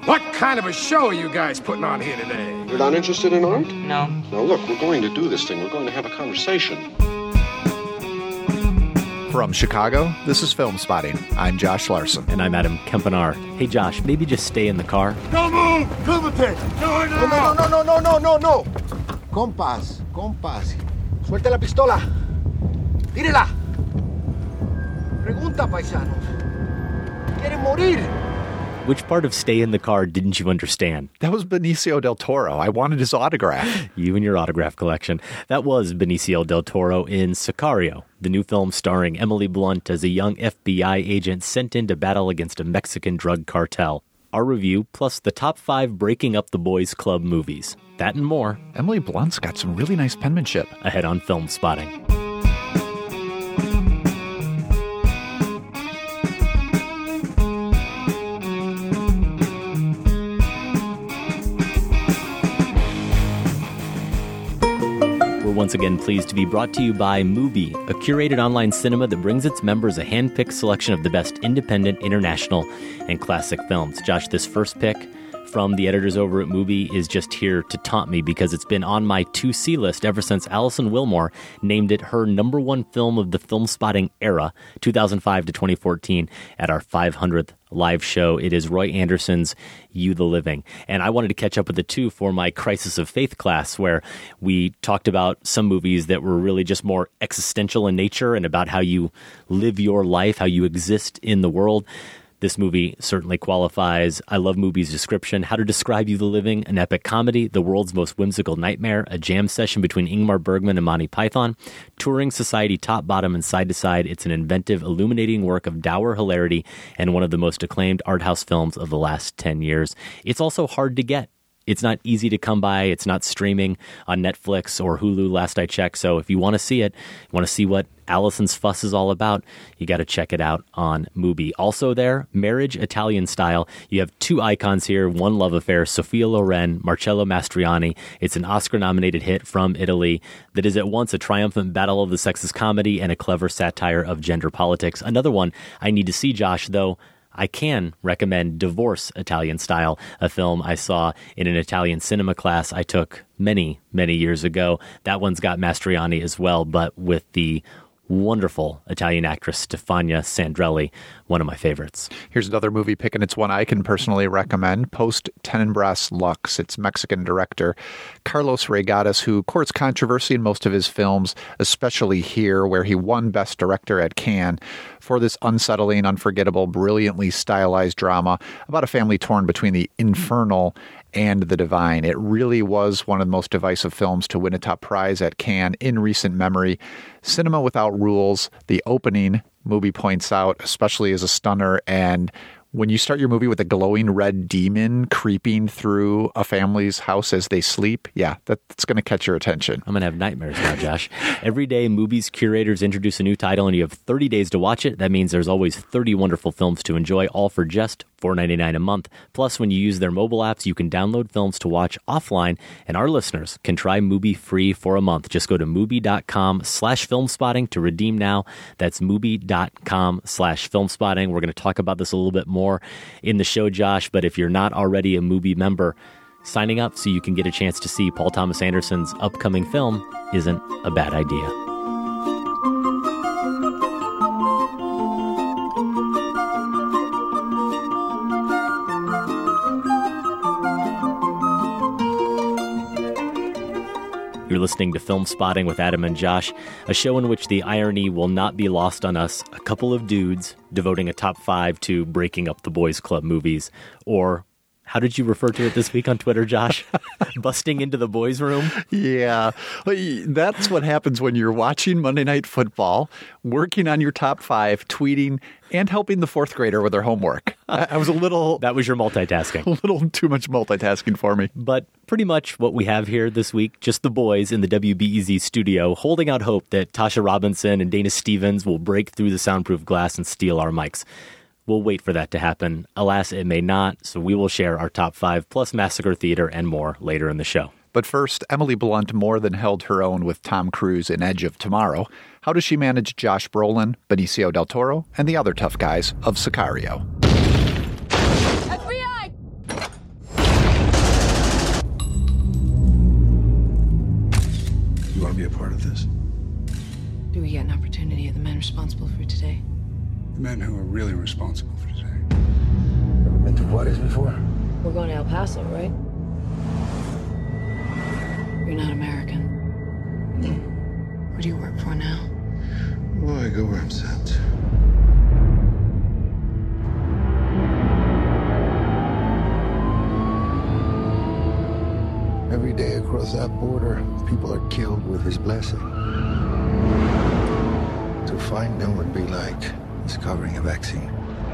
What kind of a show are you guys putting on here today? You're not interested in art? No. Now look, we're going to do this thing. We're going to have a conversation. From Chicago, this is Film Spotting. I'm Josh Larson. And I'm Adam Kempenar. Hey, Josh, maybe just stay in the car. Don't move! Clemente! No. Compas. Suelte la pistola. Tírela. Pregunta, paisanos. Quieren morir. Which part of stay in the car didn't you understand? That was Benicio del Toro. I wanted his autograph. You and your autograph collection. That was Benicio del Toro in Sicario, the new film starring Emily Blunt as a young FBI agent sent in to battle against a Mexican drug cartel. Our review, plus the top 5 Breaking Up the Boys Club movies. That and more. Emily Blunt's got some really nice penmanship. Ahead on Film Spotting. Once again pleased to be brought to you by Mubi, a curated online cinema that brings its members a hand-picked selection of the best independent, international, and classic films. Josh, this first pick from the editors over at Mubi is just here to taunt me because it's been on my to-see list ever since Alison Willmore named it her number 1 film of the Film Spotting era, 2005 to 2014, at our 500th live show. It is Roy Andersson's You the Living. And I wanted to catch up with it too for my Crisis of Faith class, where we talked about some movies that were really just more existential in nature and about how you live your life, how you exist in the world. This movie certainly qualifies. I love Mubi's description. How to describe You the Living: an epic comedy, the world's most whimsical nightmare, a jam session between Ingmar Bergman and Monty Python, touring society top, bottom, and side to side. It's an inventive, illuminating work of dour hilarity and one of the most acclaimed art house films of the last 10 years. It's also hard to get. It's not easy to come by. It's not streaming on Netflix or Hulu last I checked. So if you want to see it, you want to see what Alison's fuss is all about, you got to check it out on Mubi. Also there, Marriage Italian Style. You have 2 icons here, one love affair, Sophia Loren, Marcello Mastroianni. It's an Oscar-nominated hit from Italy that is at once a triumphant battle of the sexes comedy and a clever satire of gender politics. Another one I need to see, Josh, though. I can recommend Divorce Italian Style, a film I saw in an Italian cinema class I took many, many years ago. That one's got Mastroianni as well, but with the wonderful Italian actress Stefania Sandrelli, one of my favorites. Here's another movie pick, and it's one I can personally recommend, Post Tenebras Lux. It's Mexican director Carlos Regadas, who courts controversy in most of his films, especially here, where he won Best Director at Cannes for this unsettling, unforgettable, brilliantly stylized drama about a family torn between the infernal and the divine. It really was one of the most divisive films to win a top prize at Cannes in recent memory. Cinema Without Rules, the opening, Mubi points out, especially as a stunner, and when you start your movie with a glowing red demon creeping through a family's house as they sleep, yeah, that's going to catch your attention. I'm going to have nightmares now, Josh. Every day, Mubi's curators introduce a new title, and you have 30 days to watch it. That means there's always 30 wonderful films to enjoy, all for just $4.99 a month. Plus, when you use their mobile apps, you can download films to watch offline, and our listeners can try Mubi free for a month. Just go to Mubi.com/filmspotting to redeem now. That's Mubi.com/filmspotting. We're going to talk about this a little bit more in the show, Josh, but if you're not already a Mubi member, signing up so you can get a chance to see Paul Thomas Anderson's upcoming film isn't a bad idea. You're listening to Film Spotting with Adam and Josh, a show in which the irony will not be lost on us. A couple of dudes devoting a top 5 to Breaking Up the Boys Club movies, or how did you refer to it this week on Twitter, Josh? Busting into the boys' room? Yeah, that's what happens when you're watching Monday Night Football, working on your top 5, tweeting, and helping the 4th grader with their homework. I was a little... That was your multitasking. A little too much multitasking for me. But pretty much what we have here this week, just the boys in the WBEZ studio holding out hope that Tasha Robinson and Dana Stevens will break through the soundproof glass and steal our mics. We'll wait for that to happen. Alas, it may not, so we will share our top 5 plus Massacre Theater and more later in the show. But first, Emily Blunt more than held her own with Tom Cruise in Edge of Tomorrow. How does she manage Josh Brolin, Benicio del Toro, and the other tough guys of Sicario? FBI! a part of this. Do we get an opportunity at the men responsible for today? The men who are really responsible for today. Ever been to Juarez before? We're going to El Paso, right? You're not American. Where do you work for now? Well, I go where I'm sent. Every day across that border, people are killed with his blessing. To find them would be like discovering a vaccine.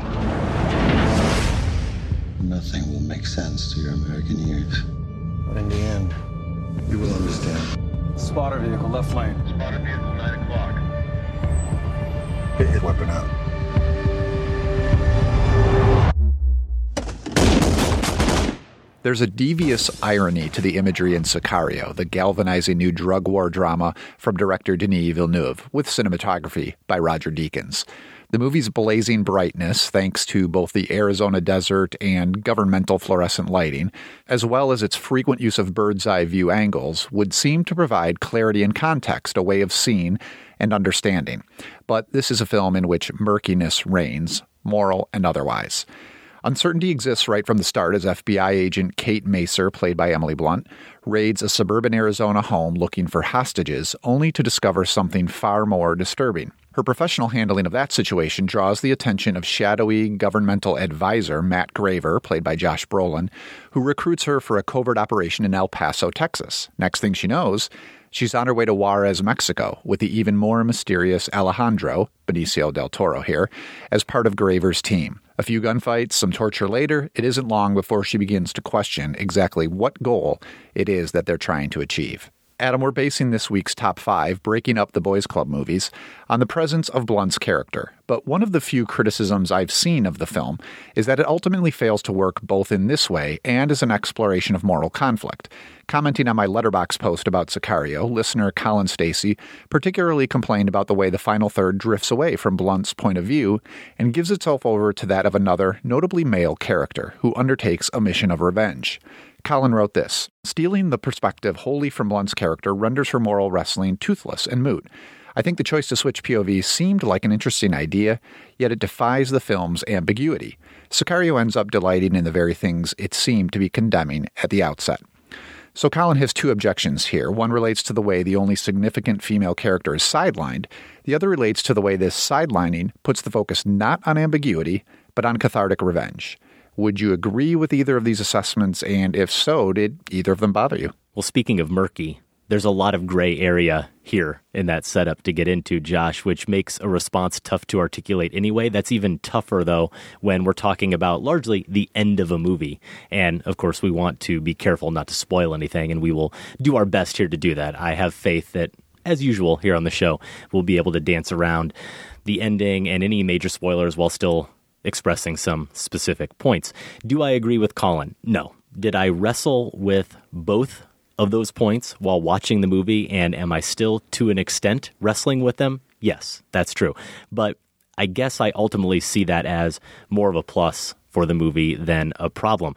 Nothing will make sense to your American ears. But in the end, you will understand. Spotter vehicle, left lane. Spotter vehicle, 9 o'clock. Get his weapon out. There's a devious irony to the imagery in Sicario, the galvanizing new drug war drama from director Denis Villeneuve, with cinematography by Roger Deakins. The movie's blazing brightness, thanks to both the Arizona desert and governmental fluorescent lighting, as well as its frequent use of bird's-eye view angles, would seem to provide clarity and context, a way of seeing and understanding. But this is a film in which murkiness reigns, moral and otherwise. Uncertainty exists right from the start as FBI agent Kate Macer, played by Emily Blunt, raids a suburban Arizona home looking for hostages, only to discover something far more disturbing. Her professional handling of that situation draws the attention of shadowy governmental advisor Matt Graver, played by Josh Brolin, who recruits her for a covert operation in El Paso, Texas. Next thing she knows, she's on her way to Juarez, Mexico, with the even more mysterious Alejandro, Benicio del Toro here, as part of Graver's team. A few gunfights, some torture later, it isn't long before she begins to question exactly what goal it is that they're trying to achieve. Adam, we're basing this week's Top 5, Breaking Up the Boys Club movies, on the presence of Blunt's character. But one of the few criticisms I've seen of the film is that it ultimately fails to work both in this way and as an exploration of moral conflict. Commenting on my Letterboxd post about Sicario, listener Colin Stacy particularly complained about the way the final third drifts away from Blunt's point of view and gives itself over to that of another, notably male character, who undertakes a mission of revenge. Colin wrote this: stealing the perspective wholly from Blunt's character renders her moral wrestling toothless and moot. I think the choice to switch POV seemed like an interesting idea, yet it defies the film's ambiguity. Sicario ends up delighting in the very things it seemed to be condemning at the outset. So Colin has two objections here. One relates to the way the only significant female character is sidelined. The other relates to the way this sidelining puts the focus not on ambiguity, but on cathartic revenge. Would you agree with either of these assessments, and if so, did either of them bother you? Well, speaking of murky, there's a lot of gray area here in that setup to get into, Josh, which makes a response tough to articulate anyway. That's even tougher, though, when we're talking about largely the end of a movie. And, of course, we want to be careful not to spoil anything, and we will do our best here to do that. I have faith that, as usual here on the show, we'll be able to dance around the ending and any major spoilers while still expressing some specific points. Do I agree with Colin? No. Did I wrestle with both of those points while watching the movie, and am I still, to an extent, wrestling with them? Yes, that's true. But I guess I ultimately see that as more of a plus for the movie than a problem.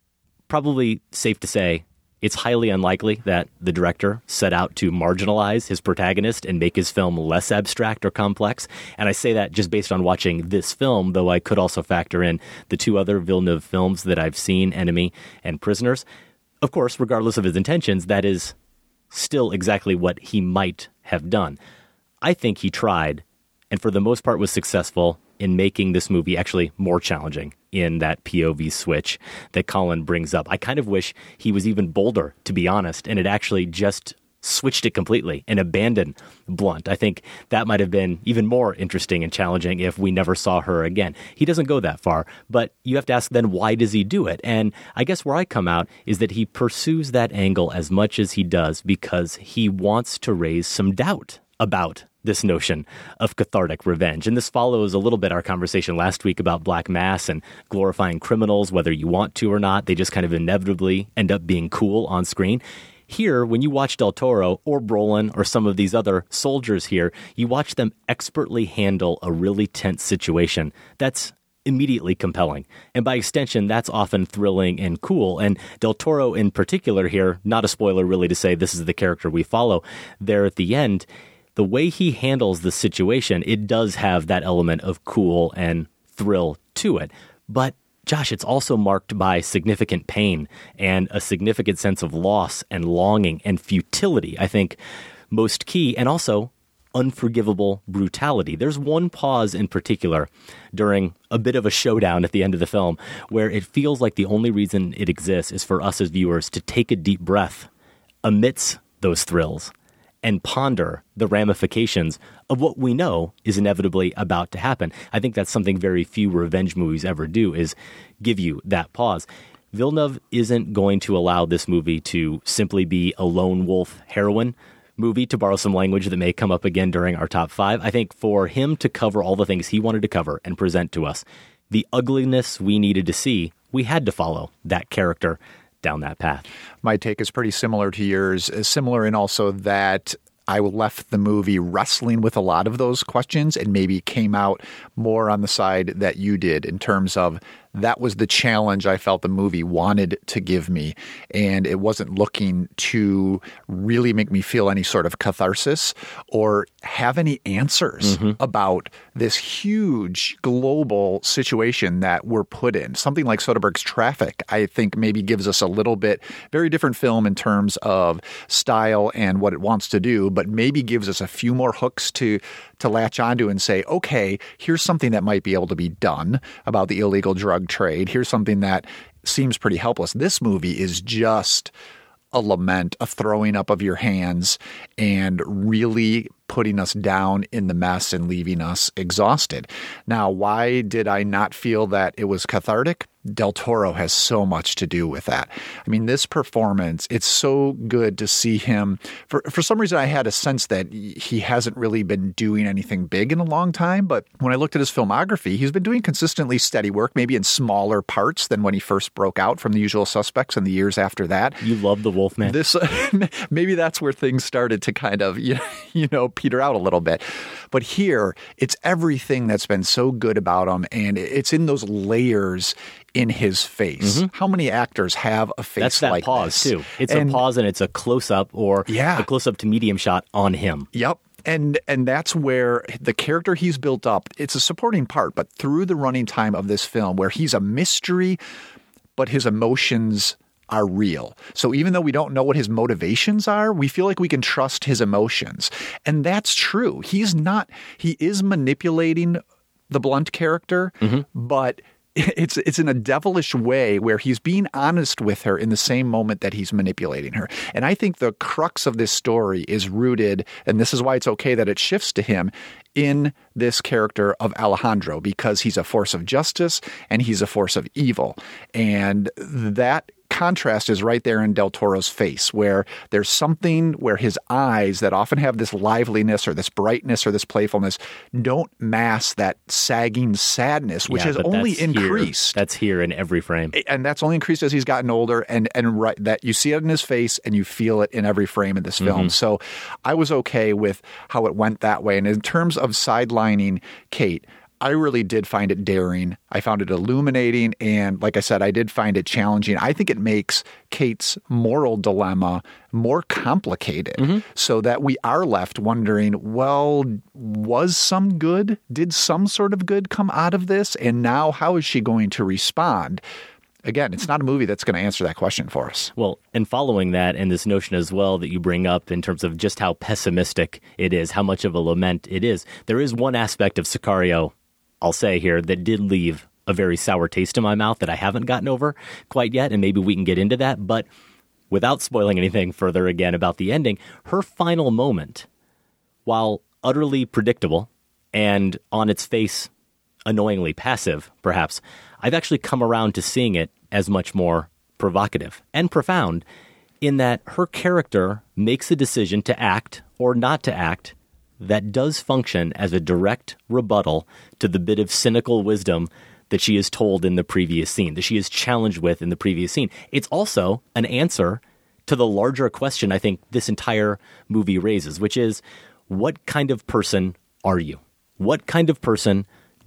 Probably safe to say it's highly unlikely that the director set out to marginalize his protagonist and make his film less abstract or complex. And I say that just based on watching this film, though I could also factor in the two other Villeneuve films that I've seen, Enemy and Prisoners. Of course, regardless of his intentions, that is still exactly what he might have done. I think he tried, and for the most part was successful in making this movie actually more challenging in that POV switch that Colin brings up. I kind of wish he was even bolder, to be honest, and it actually just switched it completely and abandoned Blunt. I think that might have been even more interesting and challenging if we never saw her again. He doesn't go that far, but you have to ask then, why does he do it? And I guess where I come out is that he pursues that angle as much as he does because he wants to raise some doubt about this notion of cathartic revenge. And this follows a little bit our conversation last week about Black Mass and glorifying criminals, whether you want to or not. They just kind of inevitably end up being cool on screen. Here, when you watch Del Toro or Brolin or some of these other soldiers here, you watch them expertly handle a really tense situation that's immediately compelling. And by extension, that's often thrilling and cool. And Del Toro in particular here, not a spoiler really to say this is the character we follow, there at the end, the way he handles the situation, it does have that element of cool and thrill to it. But Josh, it's also marked by significant pain and a significant sense of loss and longing and futility, I think, most key, and also unforgivable brutality. There's one pause in particular during a bit of a showdown at the end of the film where it feels like the only reason it exists is for us as viewers to take a deep breath amidst those thrills and ponder the ramifications of what we know is inevitably about to happen. I think that's something very few revenge movies ever do, is give you that pause. Villeneuve isn't going to allow this movie to simply be a lone wolf heroine movie, to borrow some language that may come up again during our top 5. I think for him to cover all the things he wanted to cover and present to us, the ugliness we needed to see, we had to follow that character down that path. My take is pretty similar to yours, similar in also that I left the movie wrestling with a lot of those questions and maybe came out more on the side that you did in terms of that was the challenge I felt the movie wanted to give me. And it wasn't looking to really make me feel any sort of catharsis or have any answers about this huge global situation that we're put in. Something like Soderbergh's Traffic, I think, maybe gives us a little bit, very different film in terms of style and what it wants to do, but maybe gives us a few more hooks to latch onto and say, okay, here's something that might be able to be done about the illegal drug trade. Here's something that seems pretty helpless. This movie is just a lament, a throwing up of your hands, and really putting us down in the mess and leaving us exhausted. Now, why did I not feel that it was cathartic? Del Toro has so much to do with that. I mean, this performance, it's so good to see him. For some reason, I had a sense that he hasn't really been doing anything big in a long time. But when I looked at his filmography, he's been doing consistently steady work, maybe in smaller parts than when he first broke out from The Usual Suspects and the years after that. You love The Wolfman. This maybe that's where things started to kind of, peter out a little bit. But here, it's everything that's been so good about him, and it's in those layers in his face. How many actors have a face That's that like pause, this? too. It's a pause and it's a close-up or a close-up to medium shot on him. Yep. And that's where the character he's built up, it's a supporting part, but through the running time of this film where he's a mystery, but his emotions are real. So even though we don't know what his motivations are, we feel like we can trust his emotions. And that's true. He is manipulating the Blunt character, but it's in a devilish way where he's being honest with her in the same moment that he's manipulating her. And I think the crux of this story is rooted, and this is why it's okay that it shifts to him, in this character of Alejandro, because he's a force of justice and he's a force of evil. And that contrast is right there in Del Toro's face, where there's something where his eyes that often have this liveliness or this brightness or this playfulness don't mask that sagging sadness, which has only increased. That's here in every frame. And that's only increased as he's gotten older, and right, that you see it in his face and you feel it in every frame of this film. So I was okay with how it went that way. And in terms of sidelining Kate, I really did find it daring. I found it illuminating. And like I said, I did find it challenging. I think it makes Kate's moral dilemma more complicated so that we are left wondering, well, was some good? Did some sort of good come out of this? And now how is she going to respond? Again, it's not a movie that's going to answer that question for us. Well, and following that and this notion as well that you bring up in terms of just how pessimistic it is, how much of a lament it is, there is one aspect of Sicario, I'll say here, that did leave a very sour taste in my mouth that I haven't gotten over quite yet, and maybe we can get into that. But without spoiling anything further again about the ending, her final moment, while utterly predictable and on its face annoyingly passive, perhaps, I've actually come around to seeing it as much more provocative and profound in that her character makes a decision to act or not to act that does function as a direct rebuttal to the bit of cynical wisdom that she is told in the previous scene, that she is challenged with in the previous scene. It's also an answer to the larger question I think this entire movie raises, which is, what kind of person are you? What kind of person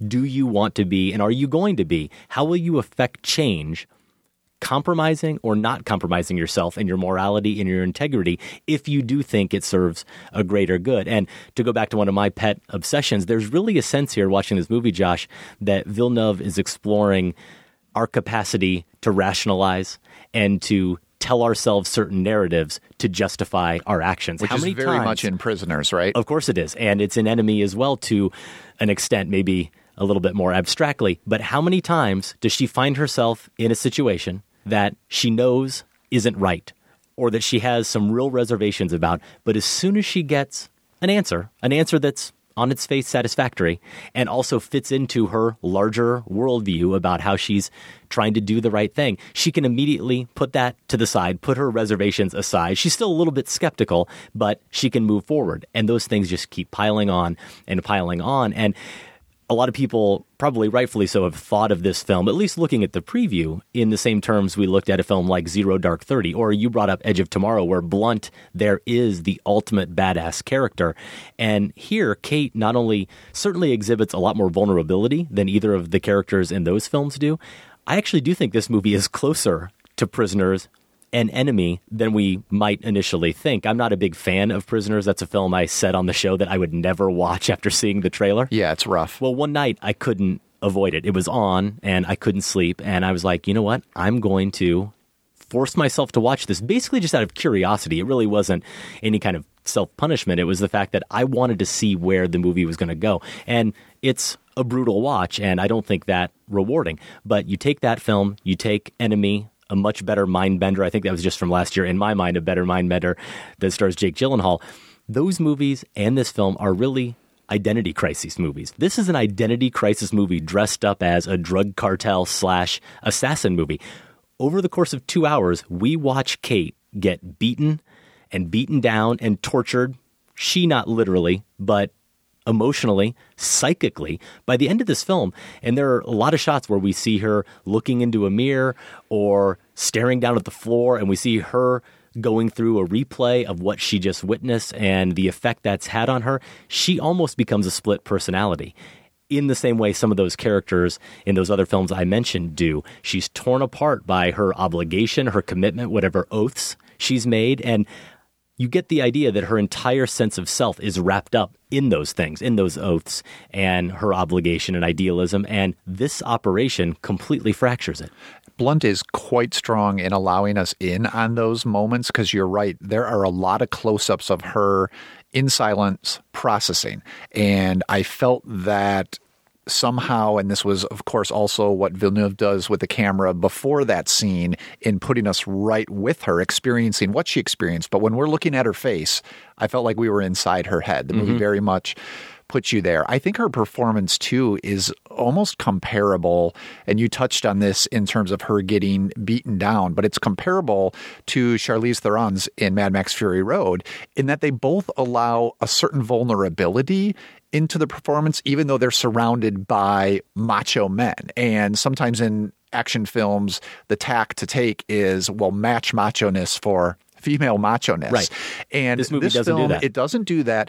do you want to be and are you going to be? How will you affect change, compromising or not compromising yourself and your morality and your integrity if you do think it serves a greater good? And to go back to one of my pet obsessions, there's really a sense here watching this movie, Josh, that Villeneuve is exploring our capacity to rationalize and to tell ourselves certain narratives to justify our actions. Which is very much in Prisoners, right? Of course it is. And it's in Enemy as well to an extent, maybe a little bit more abstractly. But how many times does she find herself in a situation that she knows isn't right or that she has some real reservations about, but as soon as she gets an answer that's on its face satisfactory and also fits into her larger worldview about how she's trying to do the right thing, she can immediately put that to the side, put her reservations aside. She's still a little bit skeptical, but she can move forward. And those things just keep piling on and piling on. And a lot of people, probably rightfully so, have thought of this film, at least looking at the preview, in the same terms we looked at a film like Zero Dark 30, or you brought up Edge of Tomorrow, where Blunt there is the ultimate badass character. And here, Kate not only certainly exhibits a lot more vulnerability than either of the characters in those films do, I actually do think this movie is closer to Prisoners and Enemy than we might initially think. I'm not a big fan of Prisoners. That's a film I said on the show that I would never watch after seeing the trailer. Yeah, it's rough. Well, one night I couldn't avoid it. It was on and I couldn't sleep. And I was like, you know what? I'm going to force myself to watch this basically just out of curiosity. It really wasn't any kind of self-punishment. It was the fact that I wanted to see where the movie was going to go. And it's a brutal watch, and I don't think that rewarding. But you take that film, you take Enemy, a much better mind bender. I think that was just from last year. In my mind, a better mind bender that stars Jake Gyllenhaal. Those movies and this film are really identity crisis movies. This is an identity crisis movie dressed up as a drug cartel / assassin movie. Over the course of 2 hours, we watch Kate get beaten and beaten down and tortured. She not literally, but emotionally, psychically, by the end of this film. And there are a lot of shots where we see her looking into a mirror or staring down at the floor, and we see her going through a replay of what she just witnessed and the effect that's had on her. She almost becomes a split personality in the same way some of those characters in those other films I mentioned do. She's torn apart by her obligation, her commitment, whatever oaths she's made, and you get the idea that her entire sense of self is wrapped up in those things, in those oaths and her obligation and idealism, and this operation completely fractures it. Blunt is quite strong in allowing us in on those moments because you're right. There are a lot of close-ups of her in silence processing, and I felt that somehow, and this was, of course, also what Villeneuve does with the camera before that scene in putting us right with her, experiencing what she experienced. But when we're looking at her face, I felt like we were inside her head. The movie very much puts you there. I think her performance, too, is almost comparable, and you touched on this in terms of her getting beaten down, but it's comparable to Charlize Theron's in Mad Max Fury Road in that they both allow a certain vulnerability into the performance, even though they're surrounded by macho men. And sometimes in action films, the tack to take is, well, match macho-ness for female macho-ness. Right. And this movie doesn't film, do that. It doesn't do that.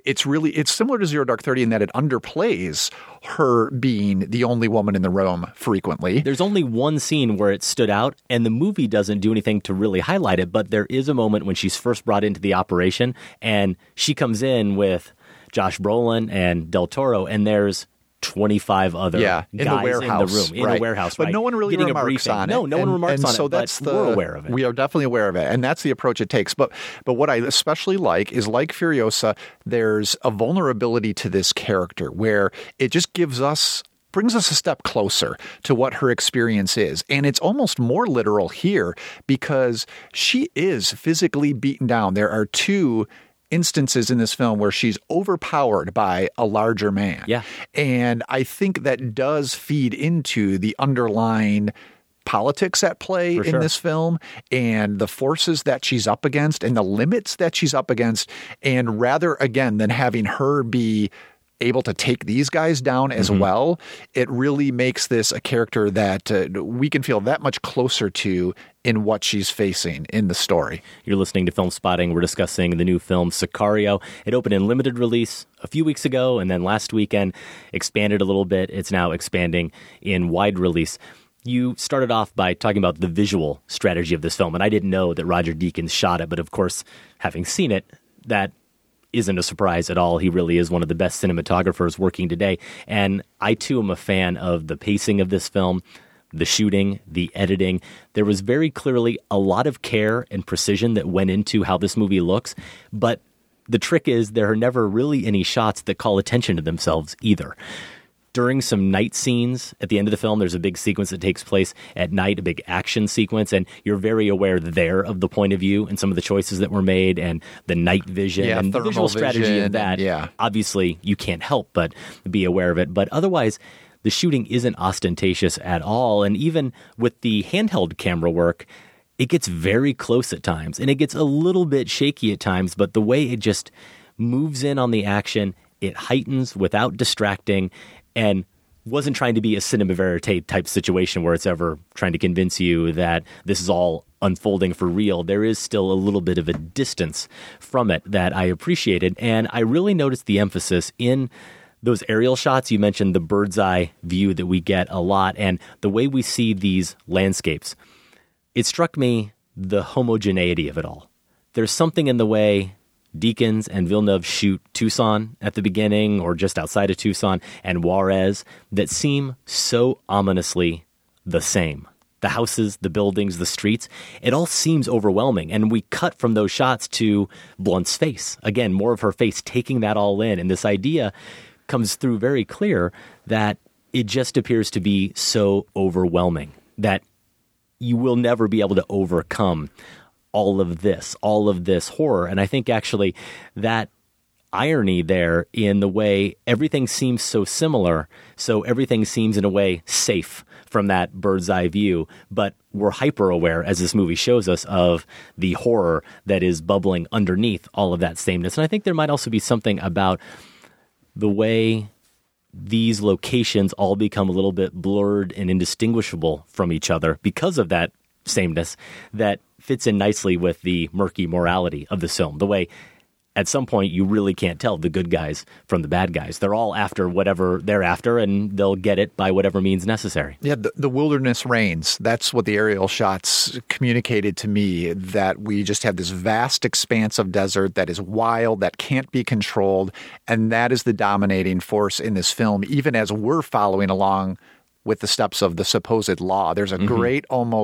It's similar to Zero Dark 30 in that it underplays her being the only woman in the room frequently. There's only one scene where it stood out, and the movie doesn't do anything to really highlight it, but there is a moment when she's first brought into the operation, and she comes in with Josh Brolin and Del Toro, and there's 25 other guys in the warehouse, in the warehouse, but no one really remarks on it. No one remarks on it. So we're aware of it. We are definitely aware of it, and that's the approach it takes. But what I especially like is, like Furiosa, there's a vulnerability to this character where it just brings us a step closer to what her experience is. And it's almost more literal here because she is physically beaten down. There are two instances in this film where she's overpowered by a larger man. Yeah. And I think that does feed into the underlying politics at play in this film and the forces that she's up against and the limits that she's up against. And rather, again, than having her be able to take these guys down as well, it really makes this a character that we can feel that much closer to in what she's facing in the story. You're listening to Film Spotting. We're discussing the new film Sicario. It opened in limited release a few weeks ago, and then last weekend expanded a little bit. It's now expanding in wide release. You started off by talking about the visual strategy of this film, and I didn't know that Roger Deakins shot it, but of course, having seen it, that isn't a surprise at all. He really is one of the best cinematographers working today. And I, too, am a fan of the pacing of this film, the shooting, the editing. There was very clearly a lot of care and precision that went into how this movie looks. But the trick is there are never really any shots that call attention to themselves either. During some night scenes at the end of the film, there's a big sequence that takes place at night, a big action sequence, and you're very aware there of the point of view and some of the choices that were made and the night vision and the visual strategy of that. Obviously, you can't help but be aware of it. But otherwise, the shooting isn't ostentatious at all. And even with the handheld camera work, it gets very close at times, and it gets a little bit shaky at times, but the way it just moves in on the action, it heightens without distracting, and wasn't trying to be a cinema verite type situation where it's ever trying to convince you that this is all unfolding for real. There is still a little bit of a distance from it that I appreciated, and I really noticed the emphasis in those aerial shots. You mentioned the bird's eye view that we get a lot, and the way we see these landscapes. It struck me the homogeneity of it all. There's something in the way Deakins and Villeneuve shoot Tucson at the beginning or just outside of Tucson and Juarez that seem so ominously the same. The houses, the buildings, the streets, it all seems overwhelming. And we cut from those shots to Blunt's face. Again, more of her face taking that all in. And this idea comes through very clear that it just appears to be so overwhelming that you will never be able to overcome all of this horror. And I think actually that irony there in the way everything seems so similar, so everything seems in a way safe from that bird's eye view, but we're hyper aware, as this movie shows us, of the horror that is bubbling underneath all of that sameness. And I think there might also be something about the way these locations all become a little bit blurred and indistinguishable from each other because of that sameness that fits in nicely with the murky morality of the film. The way at some point you really can't tell the good guys from the bad guys. They're all after whatever they're after, and they'll get it by whatever means necessary. Yeah, the wilderness reigns. That's what the aerial shots communicated to me, that we just have this vast expanse of desert that is wild, that can't be controlled, and that is the dominating force in this film, even as we're following along with the steps of the supposed law. There's a great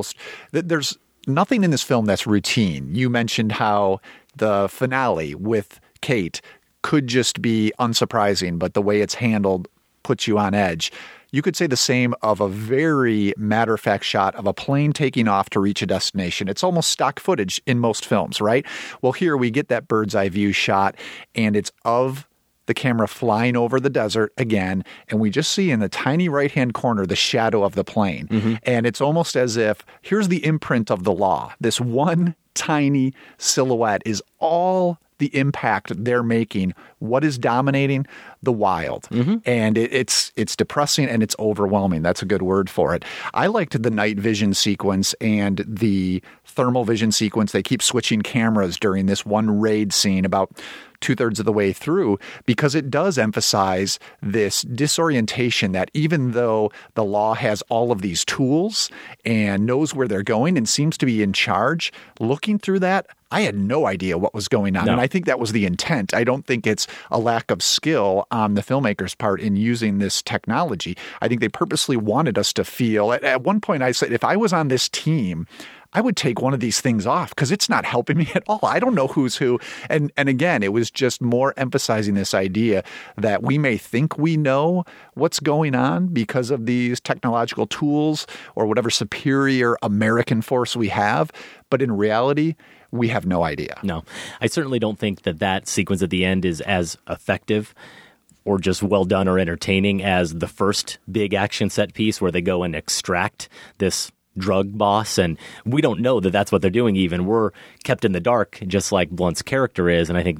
there's nothing in this film that's routine. You mentioned how the finale with Kate could just be unsurprising, but the way it's handled puts you on edge. You could say the same of a very matter-of-fact shot of a plane taking off to reach a destination. It's almost stock footage in most films, right? Well, here we get that bird's eye view shot, and it's of the camera flying over the desert again, and we just see in the tiny right-hand corner the shadow of the plane. And it's almost as if, here's the imprint of the law. This one tiny silhouette is all the impact they're making. What is dominating? The wild. And it's depressing and it's overwhelming. That's a good word for it. I liked the night vision sequence and the thermal vision sequence. They keep switching cameras during this one raid scene about 2/3 of the way through, because it does emphasize this disorientation that even though the law has all of these tools and knows where they're going and seems to be in charge, looking through that, I had no idea what was going on. And I think that was the intent. I don't think it's a lack of skill on the filmmaker's part in using this technology. I think they purposely wanted us to feel, at one point I said, if I was on this team, I would take one of these things off because it's not helping me at all. I don't know who's who. And again, it was just more emphasizing this idea that we may think we know what's going on because of these technological tools or whatever superior American force we have. But in reality, we have no idea. No, I certainly don't think that sequence at the end is as effective or just well done or entertaining as the first big action set piece where they go and extract this drug boss, and we don't know that that's what they're doing even. We're kept in the dark, just like Blunt's character is, and I think that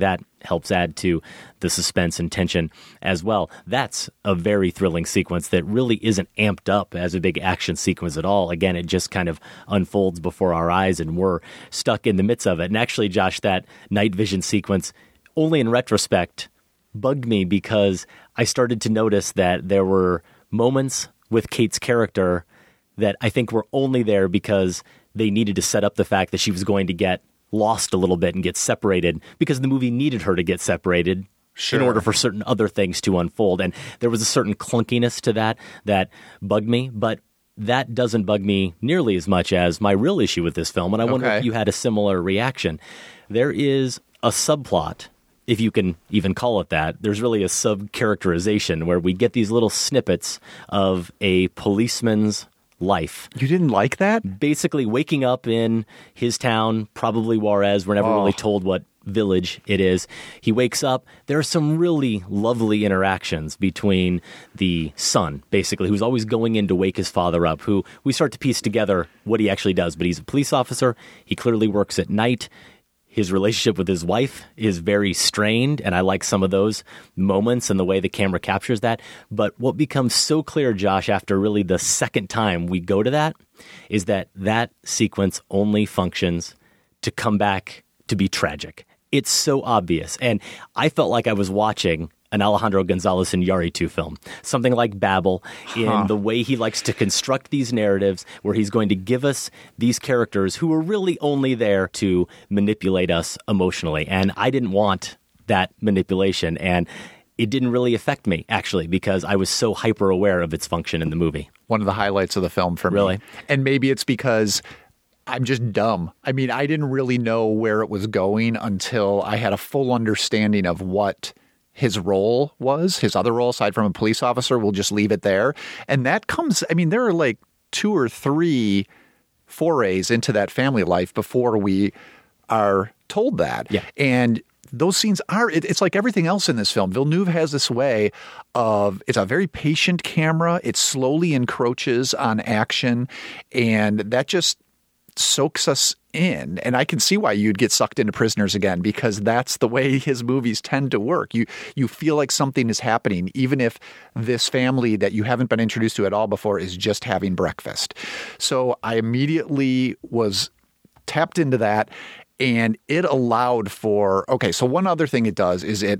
helps add to the suspense and tension as well. That's a very thrilling sequence that really isn't amped up as a big action sequence at all. Again, it just kind of unfolds before our eyes and we're stuck in the midst of it. And actually, Josh, that night vision sequence, only in retrospect, bugged me because I started to notice that there were moments with Kate's character that I think were only there because they needed to set up the fact that she was going to get lost a little bit and get separated because the movie needed her to get separated in order for certain other things to unfold. And there was a certain clunkiness to that bugged me, but that doesn't bug me nearly as much as my real issue with this film. And I wonder if you had a similar reaction. There is a subplot, if you can even call it that. There's really a sub-characterization where we get these little snippets of a policeman's life. You didn't like that? Basically waking up in his town, probably Juarez. We're never really told what village it is. He wakes up. There are some really lovely interactions between the son, basically, who's always going in to wake his father up, who we start to piece together what he actually does. But he's a police officer. He clearly works at night. His relationship with his wife is very strained, and I like some of those moments and the way the camera captures that. But what becomes so clear, Josh, after really the second time we go to that, is that that sequence only functions to come back to be tragic. It's so obvious. And I felt like I was watching an Alejandro González Iñárritu film, something like Babel, in the way he likes to construct these narratives where he's going to give us these characters who are really only there to manipulate us emotionally. And I didn't want that manipulation. And it didn't really affect me, actually, because I was so hyper aware of its function in the movie. One of the highlights of the film for me. Really? And maybe it's because I'm just dumb. I mean, I didn't really know where it was going until I had a full understanding of what his role was, his other role aside from a police officer. We'll just leave it there. And that comes, I mean, there are like 2 or 3 forays into that family life before we are told that. Yeah. And those scenes are, it's like everything else in this film. Villeneuve has this way of, it's a very patient camera. It slowly encroaches on action. And that just soaks us in. And I can see why you'd get sucked into Prisoners again, because that's the way his movies tend to work. You feel like something is happening, even if this family that you haven't been introduced to at all before is just having breakfast. So I immediately was tapped into that, and it allowed for, okay, so one other thing it does is it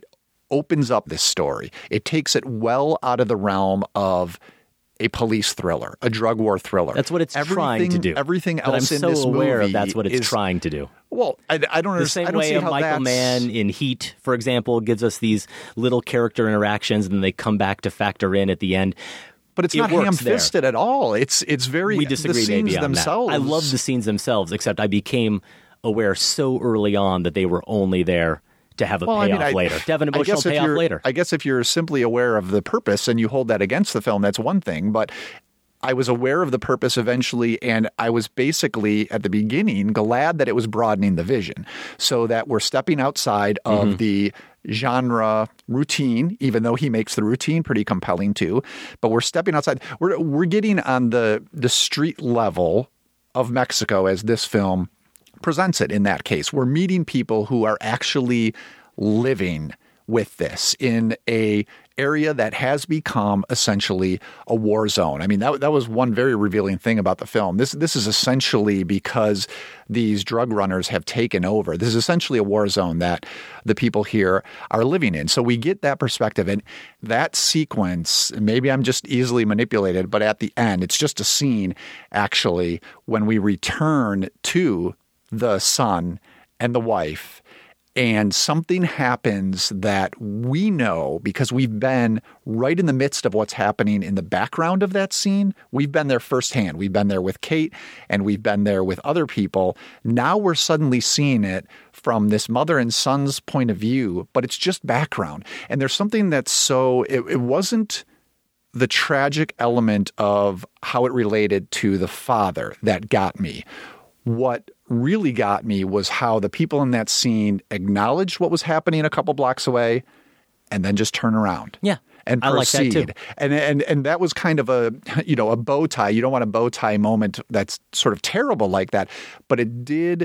opens up this story. It takes it well out of the realm of a police thriller, a drug war thriller. That's what it's trying to do. Everything else I'm in so this aware movie of that's what it's trying to do. Well, I don't understand. The same way Michael Mann in Heat, for example, gives us these little character interactions, and then they come back to factor in at the end. But it's not ham-fisted at all. It's very. We disagree the scenes maybe on themselves. That. I love the scenes themselves, except I became aware so early on that they were only there to have a payoff later, to have an emotional payoff later. I guess if you're simply aware of the purpose and you hold that against the film, that's one thing. But I was aware of the purpose eventually, and I was basically, at the beginning, glad that it was broadening the vision so that we're stepping outside of the genre routine, even though he makes the routine pretty compelling too. But we're stepping outside. We're getting on the street level of Mexico as this film presents it in that case. We're meeting people who are actually living with this in a area that has become essentially a war zone. I mean, that was one very revealing thing about the film. This is essentially because these drug runners have taken over. This is essentially a war zone that the people here are living in. So we get that perspective. And that sequence, maybe I'm just easily manipulated, but at the end, it's just a scene, actually, when we return to the son and the wife, and something happens that we know because we've been right in the midst of what's happening in the background of that scene. We've been there firsthand. We've been there with Kate, and we've been there with other people. Now we're suddenly seeing it from this mother and son's point of view, but it's just background. And there's something that's so, it wasn't the tragic element of how it related to the father that got me. What really got me was how the people in that scene acknowledged what was happening a couple blocks away and then just turn around. Yeah. And proceed. I like that too. And that was kind of a bow tie. You don't want a bow tie moment that's sort of terrible like that, but it did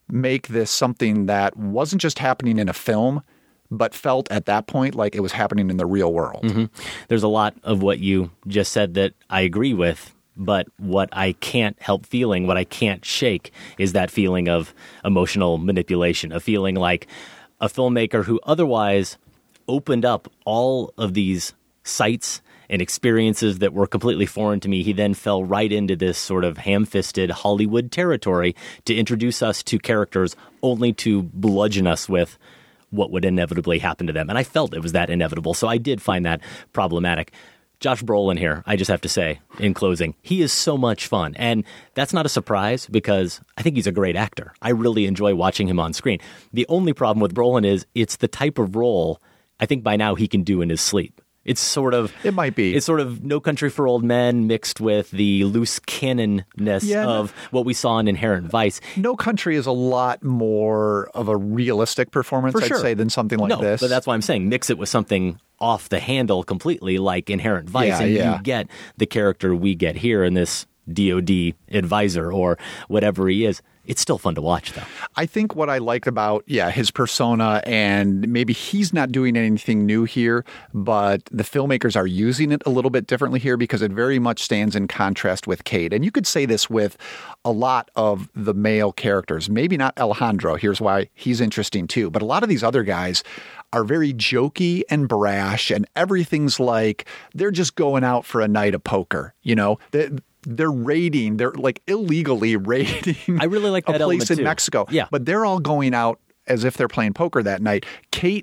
make this something that wasn't just happening in a film, but felt at that point like it was happening in the real world. Mm-hmm. There's a lot of what you just said that I agree with, but what I can't help feeling, what I can't shake, is that feeling of emotional manipulation, a feeling like a filmmaker who otherwise opened up all of these sights and experiences that were completely foreign to me. He then fell right into this sort of ham-fisted Hollywood territory to introduce us to characters only to bludgeon us with what would inevitably happen to them. And I felt it was that inevitable. So I did find that problematic. Josh Brolin here, I just have to say, in closing, he is so much fun. And that's not a surprise because I think he's a great actor. I really enjoy watching him on screen. The only problem with Brolin is it's the type of role I think by now he can do in his sleep. It's sort of... It might be. It's sort of No Country for Old Men mixed with the loose cannonness of what we saw in Inherent Vice. No Country is a lot more of a realistic performance, I'd say, than something like this. But that's why I'm saying mix it with something off the handle completely like Inherent Vice, and you get the character we get here in this DOD advisor or whatever he is. It's still fun to watch, though. I think what I liked about, his persona, and maybe he's not doing anything new here, but the filmmakers are using it a little bit differently here because it very much stands in contrast with Kate. And you could say this with a lot of the male characters. Maybe not Alejandro. Here's why he's interesting, too. But a lot of these other guys are very jokey and brash, and everything's like they're just going out for a night of poker, you know? They're like illegally raiding I really like that a place in too. Mexico. Yeah. But they're all going out as if they're playing poker that night. Kate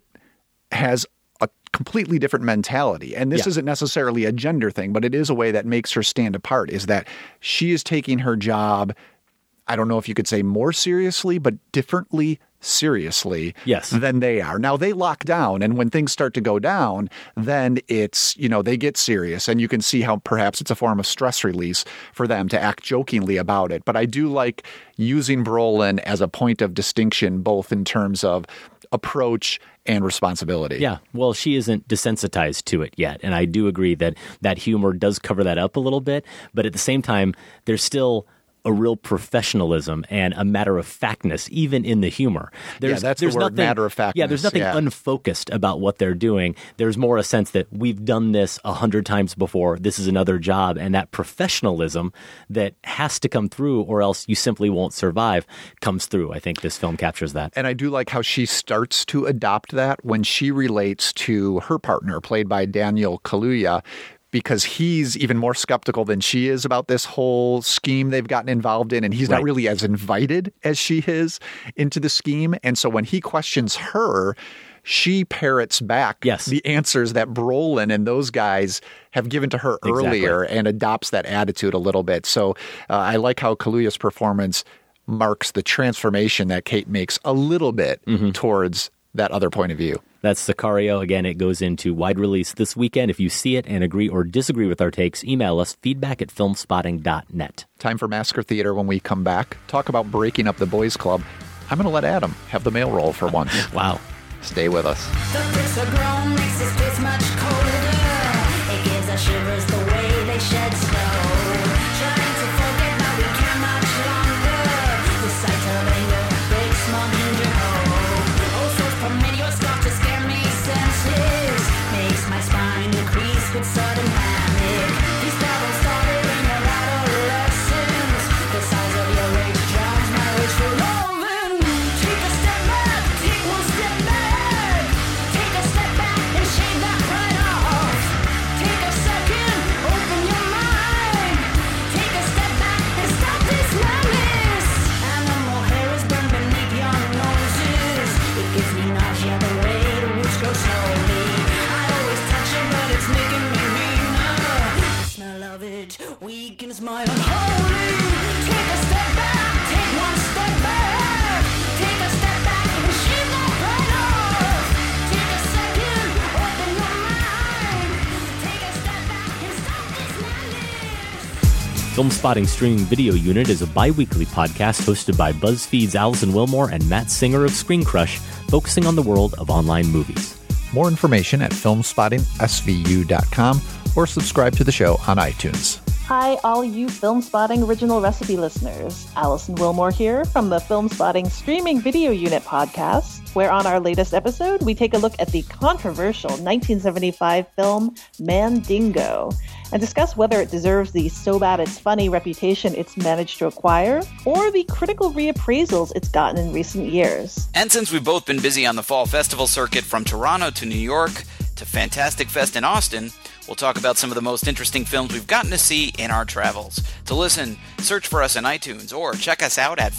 has a completely different mentality. And this isn't necessarily a gender thing, but it is a way that makes her stand apart, is that she is taking her job, I don't know if you could say more seriously, but differently seriously than they are. Now, they lock down, and when things start to go down, then it's, they get serious, and you can see how perhaps it's a form of stress release for them to act jokingly about it. But I do like using Brolin as a point of distinction, both in terms of approach and responsibility. Yeah, well, she isn't desensitized to it yet, and I do agree that that humor does cover that up a little bit, but at the same time, there's still a real professionalism and a matter-of-factness, even in the humor. That's the word, nothing, matter-of-factness. Yeah, there's nothing unfocused about what they're doing. There's more a sense that we've done this 100 times before. This is another job. And that professionalism that has to come through or else you simply won't survive comes through. I think this film captures that. And I do like how she starts to adopt that when she relates to her partner, played by Daniel Kaluuya, because he's even more skeptical than she is about this whole scheme they've gotten involved in. And he's not really as invited as she is into the scheme. And so when he questions her, she parrots back the answers that Brolin and those guys have given to her earlier and adopts that attitude a little bit. So I like how Kaluuya's performance marks the transformation that Kate makes a little bit towards that other point of view. That's Sicario. Again, it goes into wide release this weekend. If you see it and agree or disagree with our takes, email us feedback@filmspotting.net. Time for Massacre Theater. When we come back, talk about breaking up the boys club. I'm going to let Adam have the male role for once. Wow. Stay with us. The bricks are grown, makes this place much colder. It gives us shivers the way they shed snow. Trying to forget, but we can't much longer. The sight of anger breaks my ginger hoe. All sorts permit your stuff to scare me senseless. Makes my spine increase with sudden panic. These problems started in your adolescence. The size of your rage drowns my rage for loving. Take a step back, take one step back. Take a step back and shake that pride off. Take a second, open your mind. Take a step back and stop this madness. Animal hair is burned beneath your noses. It gives me nausea the way the roots grow slowly. I always touch it, but it's making me meaner. The smell of it weakens my unholy. Take a step back, take one step back. Take a step back and shake that pride off. Take a second, open your mind. Take a step back and stop this madness. Film Spotting Streaming Video Unit is a bi-weekly podcast hosted by BuzzFeed's Allison Wilmore and Matt Singer of Screen Crush, focusing on the world of online movies. More information at filmspottingsvu.com or subscribe to the show on iTunes. Hi, all you Film Spotting Original Recipe listeners. Allison Wilmore here from the Film Spotting Streaming Video Unit podcast, where on our latest episode, we take a look at the controversial 1975 film Mandingo and discuss whether it deserves the so bad it's funny reputation it's managed to acquire or the critical reappraisals it's gotten in recent years. And since we've both been busy on the fall festival circuit from Toronto to New York to Fantastic Fest in Austin, we'll talk about some of the most interesting films we've gotten to see in our travels. To listen, search for us on iTunes or check us out at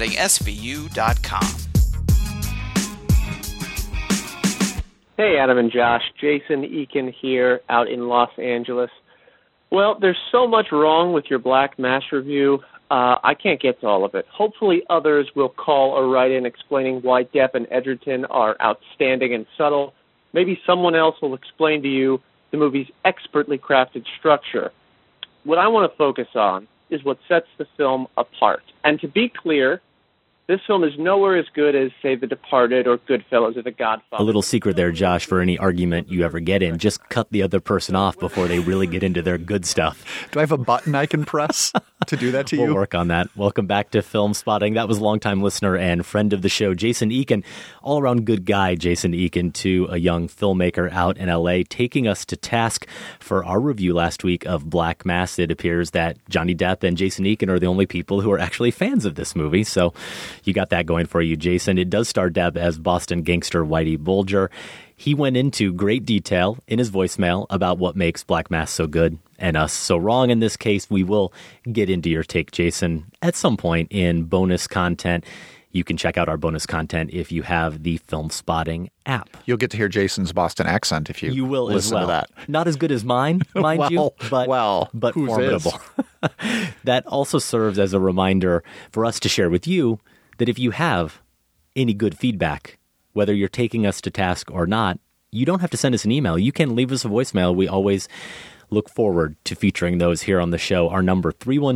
filmspottingsvu.com. Hey, Adam and Josh. Jason Eakin here out in Los Angeles. Well, there's so much wrong with your Black Mass review. I can't get to all of it. Hopefully others will call or write in explaining why Depp and Edgerton are outstanding and subtle. Maybe someone else will explain to you the movie's expertly crafted structure. What I want to focus on is what sets the film apart. And to be clear, this film is nowhere as good as, say, The Departed or Goodfellas or The Godfather. A little secret there, Josh, for any argument you ever get in. Just cut the other person off before they really get into their good stuff. Do I have a button I can press to do that to you? We'll work on that. Welcome back to Film Spotting. That was longtime listener and friend of the show, Jason Eakin. All-around good guy, Jason Eakin, to a young filmmaker out in L.A., taking us to task for our review last week of Black Mass. It appears that Johnny Depp and Jason Eakin are the only people who are actually fans of this movie, so you got that going for you, Jason. It does star Depp as Boston gangster Whitey Bulger. He went into great detail in his voicemail about what makes Black Mass so good and us so wrong. In this case, we will get into your take, Jason, at some point in bonus content. You can check out our bonus content if you have the Film Spotting app. You'll get to hear Jason's Boston accent if you will listen as well. to that. Not as good as mine, mind you, but formidable. That also serves as a reminder for us to share with you that if you have any good feedback, whether you're taking us to task or not, you don't have to send us an email. You can leave us a voicemail. We always look forward to featuring those here on the show. Our number,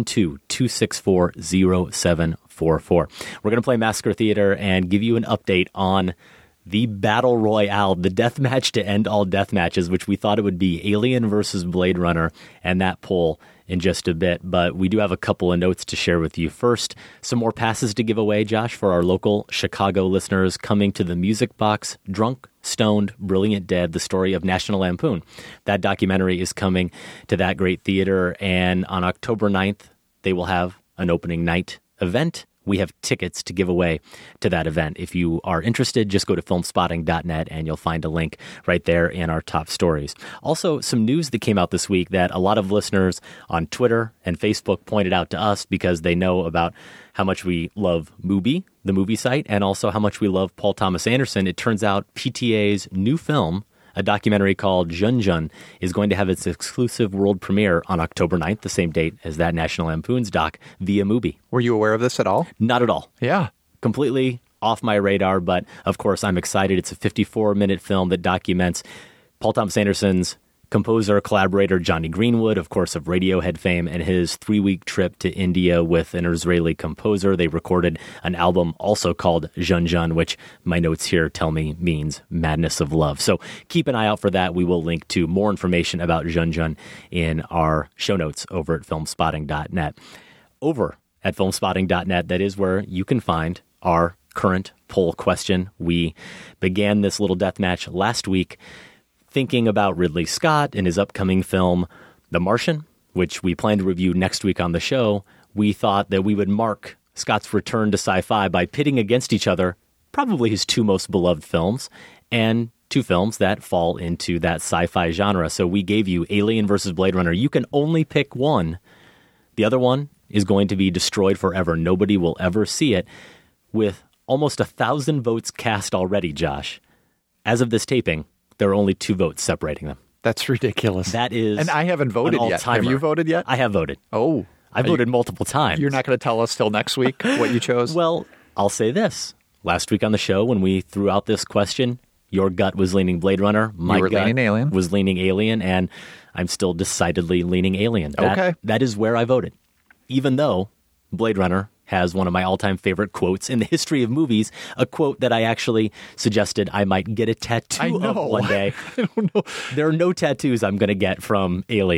312-264-0744. We're going to play Massacre Theater and give you an update on the Battle Royale, the death match to end all death matches, which we thought it would be Alien versus Blade Runner, and that poll in just a bit. But we do have a couple of notes to share with you. First, some more passes to give away, Josh, for our local Chicago listeners coming to the Music Box, Drunk, Stoned, Brilliant Dead, the story of National Lampoon. That documentary is coming to that great theater, and on October 9th, they will have an opening night event. We have tickets to give away to that event. If you are interested, just go to filmspotting.net and you'll find a link right there in our top stories. Also, some news that came out this week that a lot of listeners on Twitter and Facebook pointed out to us because they know about how much we love Mubi, the movie site, and also how much we love Paul Thomas Anderson. It turns out PTA's new film, a documentary called Jun Jun, is going to have its exclusive world premiere on October 9th, the same date as that National Lampoon's doc, via Mubi. Were you aware of this at all? Not at all. Yeah. Completely off my radar, but of course I'm excited. It's a 54-minute film that documents Paul Thomas Anderson's composer, collaborator Johnny Greenwood, of course, of Radiohead fame, and his 3-week trip to India with an Israeli composer. They recorded an album also called Jun Jun, which my notes here tell me means madness of love. So keep an eye out for that. We will link to more information about Jun Jun in our show notes over at filmspotting.net. Over at filmspotting.net, that is where you can find our current poll question. We began this little deathmatch last week thinking about Ridley Scott and his upcoming film, The Martian, which we plan to review next week on the show. We thought that we would mark Scott's return to sci-fi by pitting against each other probably his two most beloved films and two films that fall into that sci-fi genre. So we gave you Alien versus Blade Runner. You can only pick one. The other one is going to be destroyed forever. Nobody will ever see it. With almost 1,000 votes cast already, Josh. As of this taping, there are only 2 votes separating them. That's ridiculous. That is. And I haven't voted yet. Have you voted yet? I have voted. Oh. I voted multiple times. You're not going to tell us till next week what you chose? Well, I'll say this. Last week on the show, when we threw out this question, your gut was leaning Blade Runner. My gut leaning Alien. Was leaning Alien, and I'm still decidedly leaning Alien. Okay. That is where I voted. Even though Blade Runner has one of my all-time favorite quotes in the history of movies, a quote that I actually suggested I might get a tattoo of one day. I don't know. There are no tattoos I'm going to get from Alien.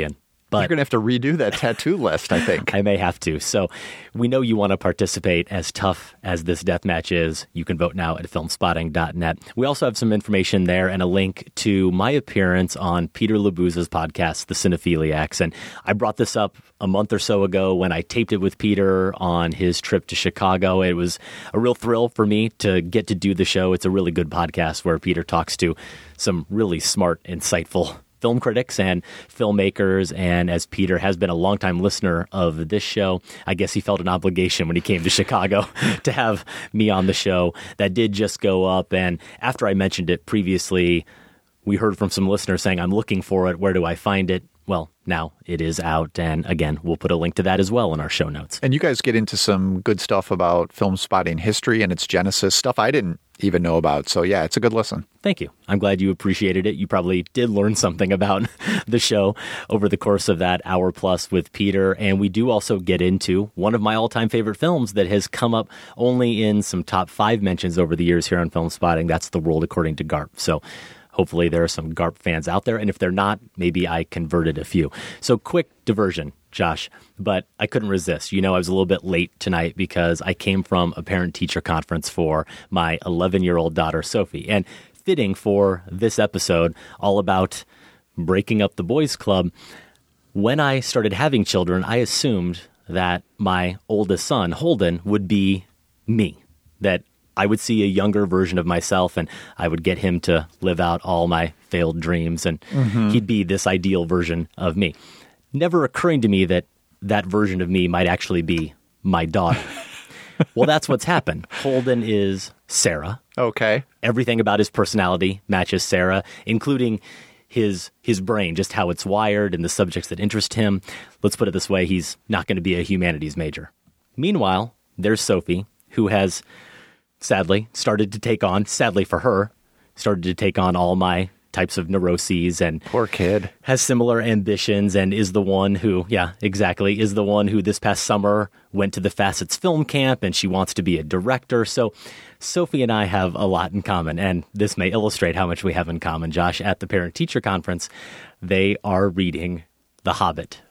But you're going to have to redo that tattoo list, I think. I may have to. So we know you want to participate. As tough as this deathmatch is, you can vote now at filmspotting.net. We also have some information there and a link to my appearance on Peter Labuza's podcast, The Cinephiliacs. And I brought this up a month or so ago when I taped it with Peter on his trip to Chicago. It was a real thrill for me to get to do the show. It's a really good podcast where Peter talks to some really smart, insightful film critics and filmmakers, and as Peter has been a longtime listener of this show, I guess he felt an obligation when he came to Chicago to have me on the show. That did just go up, and after I mentioned it previously, we heard from some listeners saying, I'm looking for it, where do I find it? Well, now it is out, and again, we'll put a link to that as well in our show notes. And you guys get into some good stuff about Film Spotting history and its genesis, stuff I didn't even know about. So yeah, it's a good listen. Thank you. I'm glad you appreciated it. You probably did learn something about the show over the course of that hour plus with Peter. And we do also get into one of my all-time favorite films that has come up only in some top 5 mentions over the years here on Film Spotting. That's The World According to Garp. So hopefully there are some Garp fans out there. And if they're not, maybe I converted a few. So quick diversion, Josh, but I couldn't resist. You know, I was a little bit late tonight because I came from a parent-teacher conference for my 11-year-old daughter, Sophie. And fitting for this episode, all about breaking up the boys' club, when I started having children, I assumed that my oldest son, Holden, would be me, that I would see a younger version of myself and I would get him to live out all my failed dreams and he'd be this ideal version of me. Never occurring to me that that version of me might actually be my daughter. Well, that's what's happened. Holden is Sarah. Okay. Everything about his personality matches Sarah, including his brain, just how it's wired and the subjects that interest him. Let's put it this way, he's not going to be a humanities major. Meanwhile, there's Sophie, who has sadly started to take on all my types of neuroses and poor kid has similar ambitions and is the one who, is the one who this past summer went to the Facets Film Camp and she wants to be a director. So Sophie and I have a lot in common, and this may illustrate how much we have in common, Josh. At the parent-teacher conference, they are reading The Hobbit.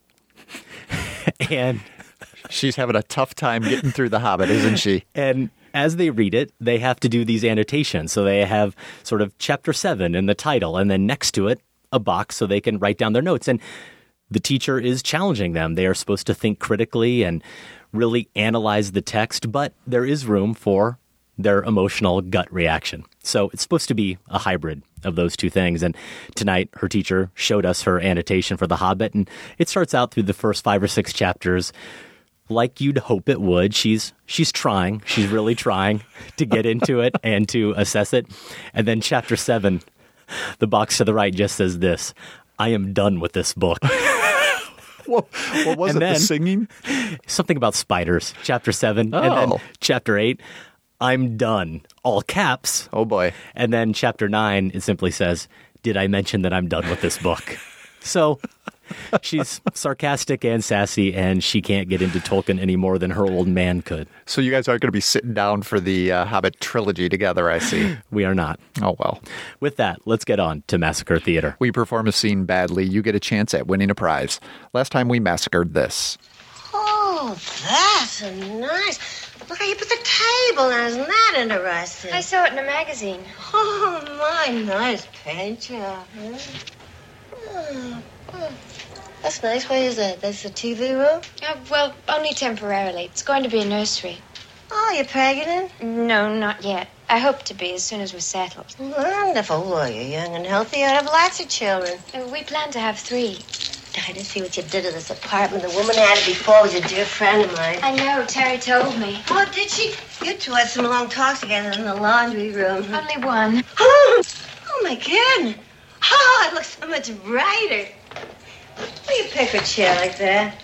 And she's having a tough time getting through The Hobbit, isn't she? And as they read it, they have to do these annotations. So they have sort of chapter 7 in the title, and then next to it, a box so they can write down their notes. And the teacher is challenging them. They are supposed to think critically and really analyze the text, but there is room for their emotional gut reaction. So it's supposed to be a hybrid of those two things. And tonight, her teacher showed us her annotation for The Hobbit, and it starts out through the first 5 or 6 chapters like you'd hope it would. She's trying. She's really trying to get into it and to assess it. And then chapter 7, the box to the right just says this: I am done with this book. What was and it, then, the singing? Something about spiders, chapter 7. Oh. And then chapter 8, I'm done, all caps. Oh, boy. And then chapter 9, it simply says, did I mention that I'm done with this book? So she's sarcastic and sassy, and she can't get into Tolkien any more than her old man could. So you guys aren't going to be sitting down for the Hobbit trilogy together, I see. We are not. Oh, well. With that, let's get on to Massacre Theater. We perform a scene badly. You get a chance at winning a prize. Last time we massacred this. Oh, that's nice. Look how you put the table on. Isn't that interesting? I saw it in a magazine. Oh, my nice picture. That's nice. Where is that? That's the TV room? Well, only temporarily. It's going to be a nursery. Oh, you're pregnant? No, not yet. I hope to be as soon as we're settled. Wonderful. Well, you're young and healthy. You'll have lots of children. We plan to have 3. I didn't see what you did to this apartment. The woman had it before was a dear friend of mine. I know. Terry told me. Oh, did she? You two had some long talks together in the laundry room. Only one. Oh my goodness. Oh, it looks so much brighter. Where do you pick a chair like that?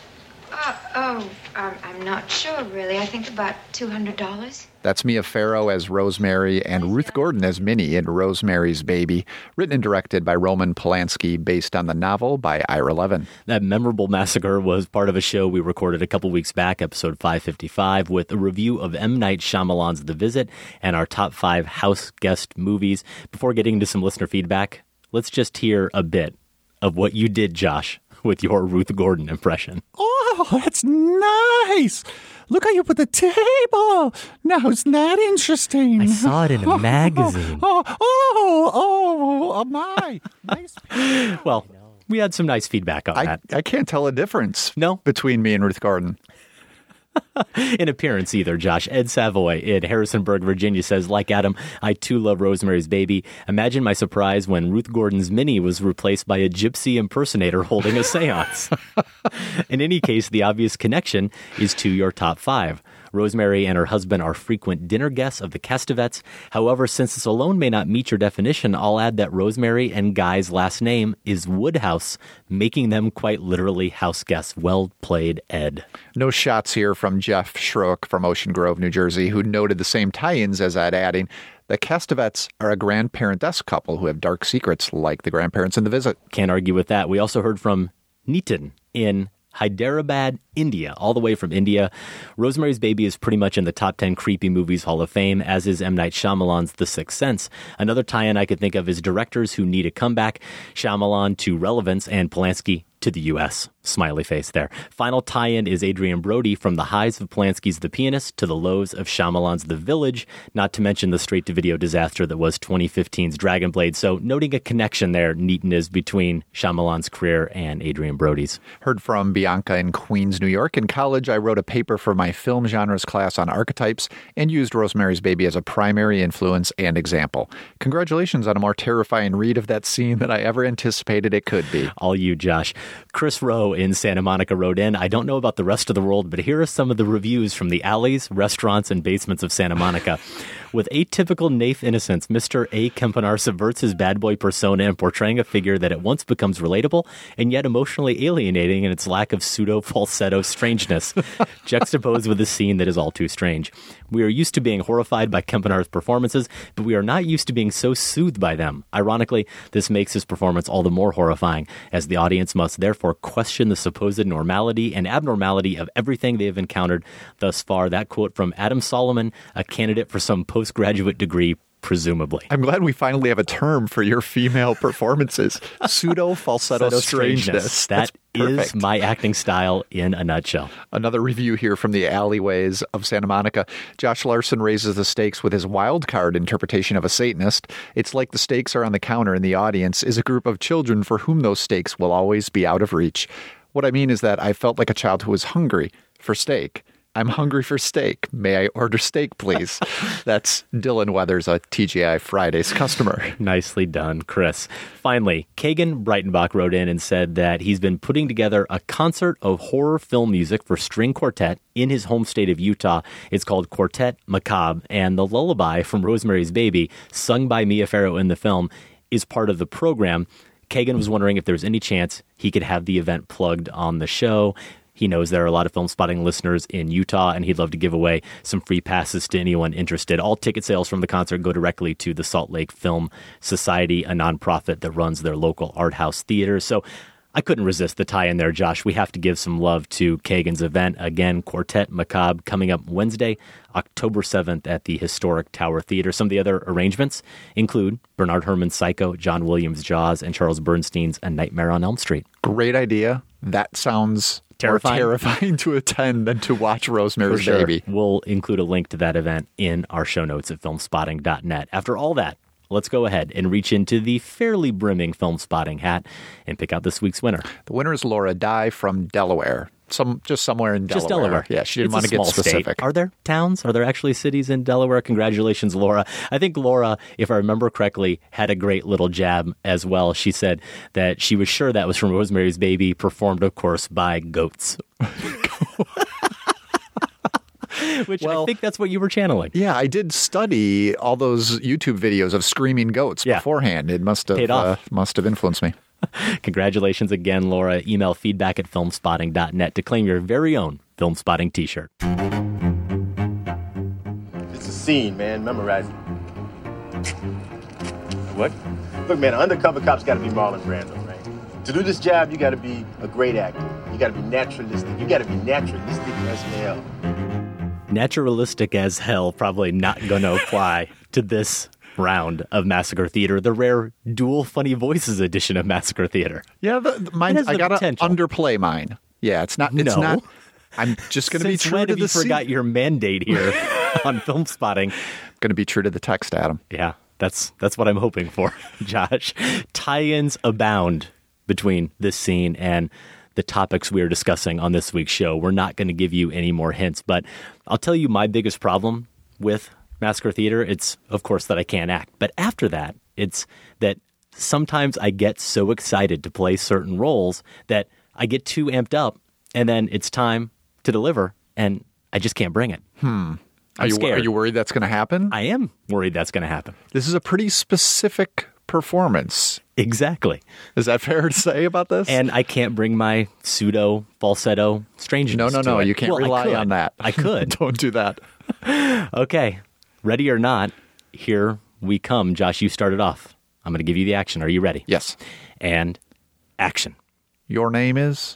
I'm not sure, really. I think about $200. That's Mia Farrow as Rosemary and Ruth Gordon as Minnie in Rosemary's Baby, written and directed by Roman Polanski, based on the novel by Ira Levin. That memorable massacre was part of a show we recorded a couple weeks back, episode 555, with a review of M. Night Shyamalan's The Visit and our top 5 house guest movies. Before getting into some listener feedback, let's just hear a bit of what you did, Josh, with your Ruth Gordon impression. Oh, that's nice. Look how you put the table. Now, isn't that interesting? I saw it in a magazine. Oh, my. Nice. Well, we had some nice feedback on that. I can't tell a difference No? between me and Ruth Gordon. In appearance either, Josh. Ed Savoy in Harrisonburg, Virginia says, like Adam, I too love Rosemary's Baby. Imagine my surprise when Ruth Gordon's Minnie was replaced by a gypsy impersonator holding a seance. In any case, the obvious connection is to your top 5. Rosemary and her husband are frequent dinner guests of the Castivets. However, since this alone may not meet your definition, I'll add that Rosemary and Guy's last name is Woodhouse, making them quite literally house guests. Well played, Ed. No shots here from Jeff Schroek from Ocean Grove, New Jersey, who noted the same tie-ins as Ed, adding, the Castivets are a grandparent-esque couple who have dark secrets like the grandparents in The Visit. Can't argue with that. We also heard from Nitin in Hyderabad, India, all the way from India. Rosemary's Baby is pretty much in the top 10 creepy movies Hall of Fame, as is M. Night Shyamalan's The Sixth Sense. Another tie-in I could think of is directors who need a comeback, Shyamalan to Relevance and Polanski to the U.S. Smiley face there. Final tie-in is Adrian Brody from the highs of Polanski's The Pianist to the lows of Shyamalan's The Village, not to mention the straight-to-video disaster that was 2015's Dragon Blade. So noting a connection there, Neaton, is between Shyamalan's career and Adrian Brody's. Heard from Bianca in Queens, New York. In college, I wrote a paper for my film genres class on archetypes and used Rosemary's Baby as a primary influence and example. Congratulations on a more terrifying read of that scene than I ever anticipated it could be. All you, Josh. Chris Rowe in Santa Monica wrote in, I don't know about the rest of the world, but here are some of the reviews from the alleys, restaurants, and basements of Santa Monica. With atypical naif innocence, Mr. A. Kempenar subverts his bad boy persona in portraying a figure that at once becomes relatable and yet emotionally alienating in its lack of pseudo-falsetto strangeness, juxtaposed with a scene that is all too strange. We are used to being horrified by Kempenar's performances, but we are not used to being so soothed by them. Ironically, this makes his performance all the more horrifying, as the audience must therefore question the supposed normality and abnormality of everything they have encountered thus far. That quote from Adam Solomon, a candidate for some postgraduate degree, presumably. I'm glad we finally have a term for your female performances. Pseudo-falsetto strangeness. That is my acting style in a nutshell. Another review here from the alleyways of Santa Monica. Josh Larson raises the stakes with his wild card interpretation of a Satanist. It's like the stakes are on the counter and the audience is a group of children for whom those stakes will always be out of reach. What I mean is that I felt like a child who was hungry for steak. I'm hungry for steak. May I order steak, please? That's Dylan Weathers, a TGI Fridays customer. Nicely done, Chris. Finally, Kagan Breitenbach wrote in and said that he's been putting together a concert of horror film music for string quartet in his home state of Utah. It's called Quartet Macabre, and the lullaby from Rosemary's Baby, sung by Mia Farrow in the film, is part of the program. Kagan was wondering if there was any chance he could have the event plugged on the show. He knows there are a lot of Film Spotting listeners in Utah, and he'd love to give away some free passes to anyone interested. All ticket sales from the concert go directly to the Salt Lake Film Society, a nonprofit that runs their local art house theaters. So I couldn't resist the tie-in there, Josh. We have to give some love to Kagan's event. Again, Quartet Macabre coming up Wednesday, October 7th at the historic Tower Theater. Some of the other arrangements include Bernard Herrmann's Psycho, John Williams' Jaws, and Charles Bernstein's A Nightmare on Elm Street. Great idea. That sounds more terrifying to attend than to watch Rosemary's Baby. We'll include a link to that event in our show notes at filmspotting.net. After all that, let's go ahead and reach into the fairly brimming Film Spotting hat and pick out this week's winner. The winner is Laura Dye from Delaware. Just somewhere in Delaware. Just Delaware. Yeah, she didn't want to get specific. State. Are there towns? Are there actually cities in Delaware? Congratulations, Laura. I think Laura, if I remember correctly, had a great little jab as well. She said that she was sure that was from Rosemary's Baby, performed, of course, by goats. Which I think that's what you were channeling. Yeah, I did study all those YouTube videos of screaming goats beforehand. It must have influenced me. Congratulations again, Laura. Email feedback at filmspotting.net to claim your very own Film Spotting t-shirt. It's a scene, man. Memorize it. What? Look, man, an undercover cop's got to be Marlon Brando, right? To do this job, you got to be a great actor. You got to be naturalistic. You got to be naturalistic as hell. Naturalistic as hell probably not going to apply to this round of Massacre Theater, the rare dual funny voices edition of Massacre Theater. Yeah, mine. I got to underplay mine. Yeah, it's not. It's not. I'm just going to be true to the scene. Forgot your mandate here on Film Spotting. Going to be true to the text, Adam. Yeah, that's what I'm hoping for, Josh. Tie-ins abound between this scene and the topics we are discussing on this week's show. We're not going to give you any more hints, but I'll tell you my biggest problem with Massacre Theater. It's, of course, that I can't act. But after that, it's that sometimes I get so excited to play certain roles that I get too amped up, and then it's time to deliver, and I just can't bring it. Are you worried that's going to happen? I am worried that's going to happen. This is a pretty specific performance. Exactly. Is that fair to say about this? And I can't bring my pseudo falsetto strangeness. No. You can't rely on that. I could. Don't do that. Okay. Ready or not, here we come. Josh, you started off. I'm going to give you the action. Are you ready? Yes. And action. Your name is?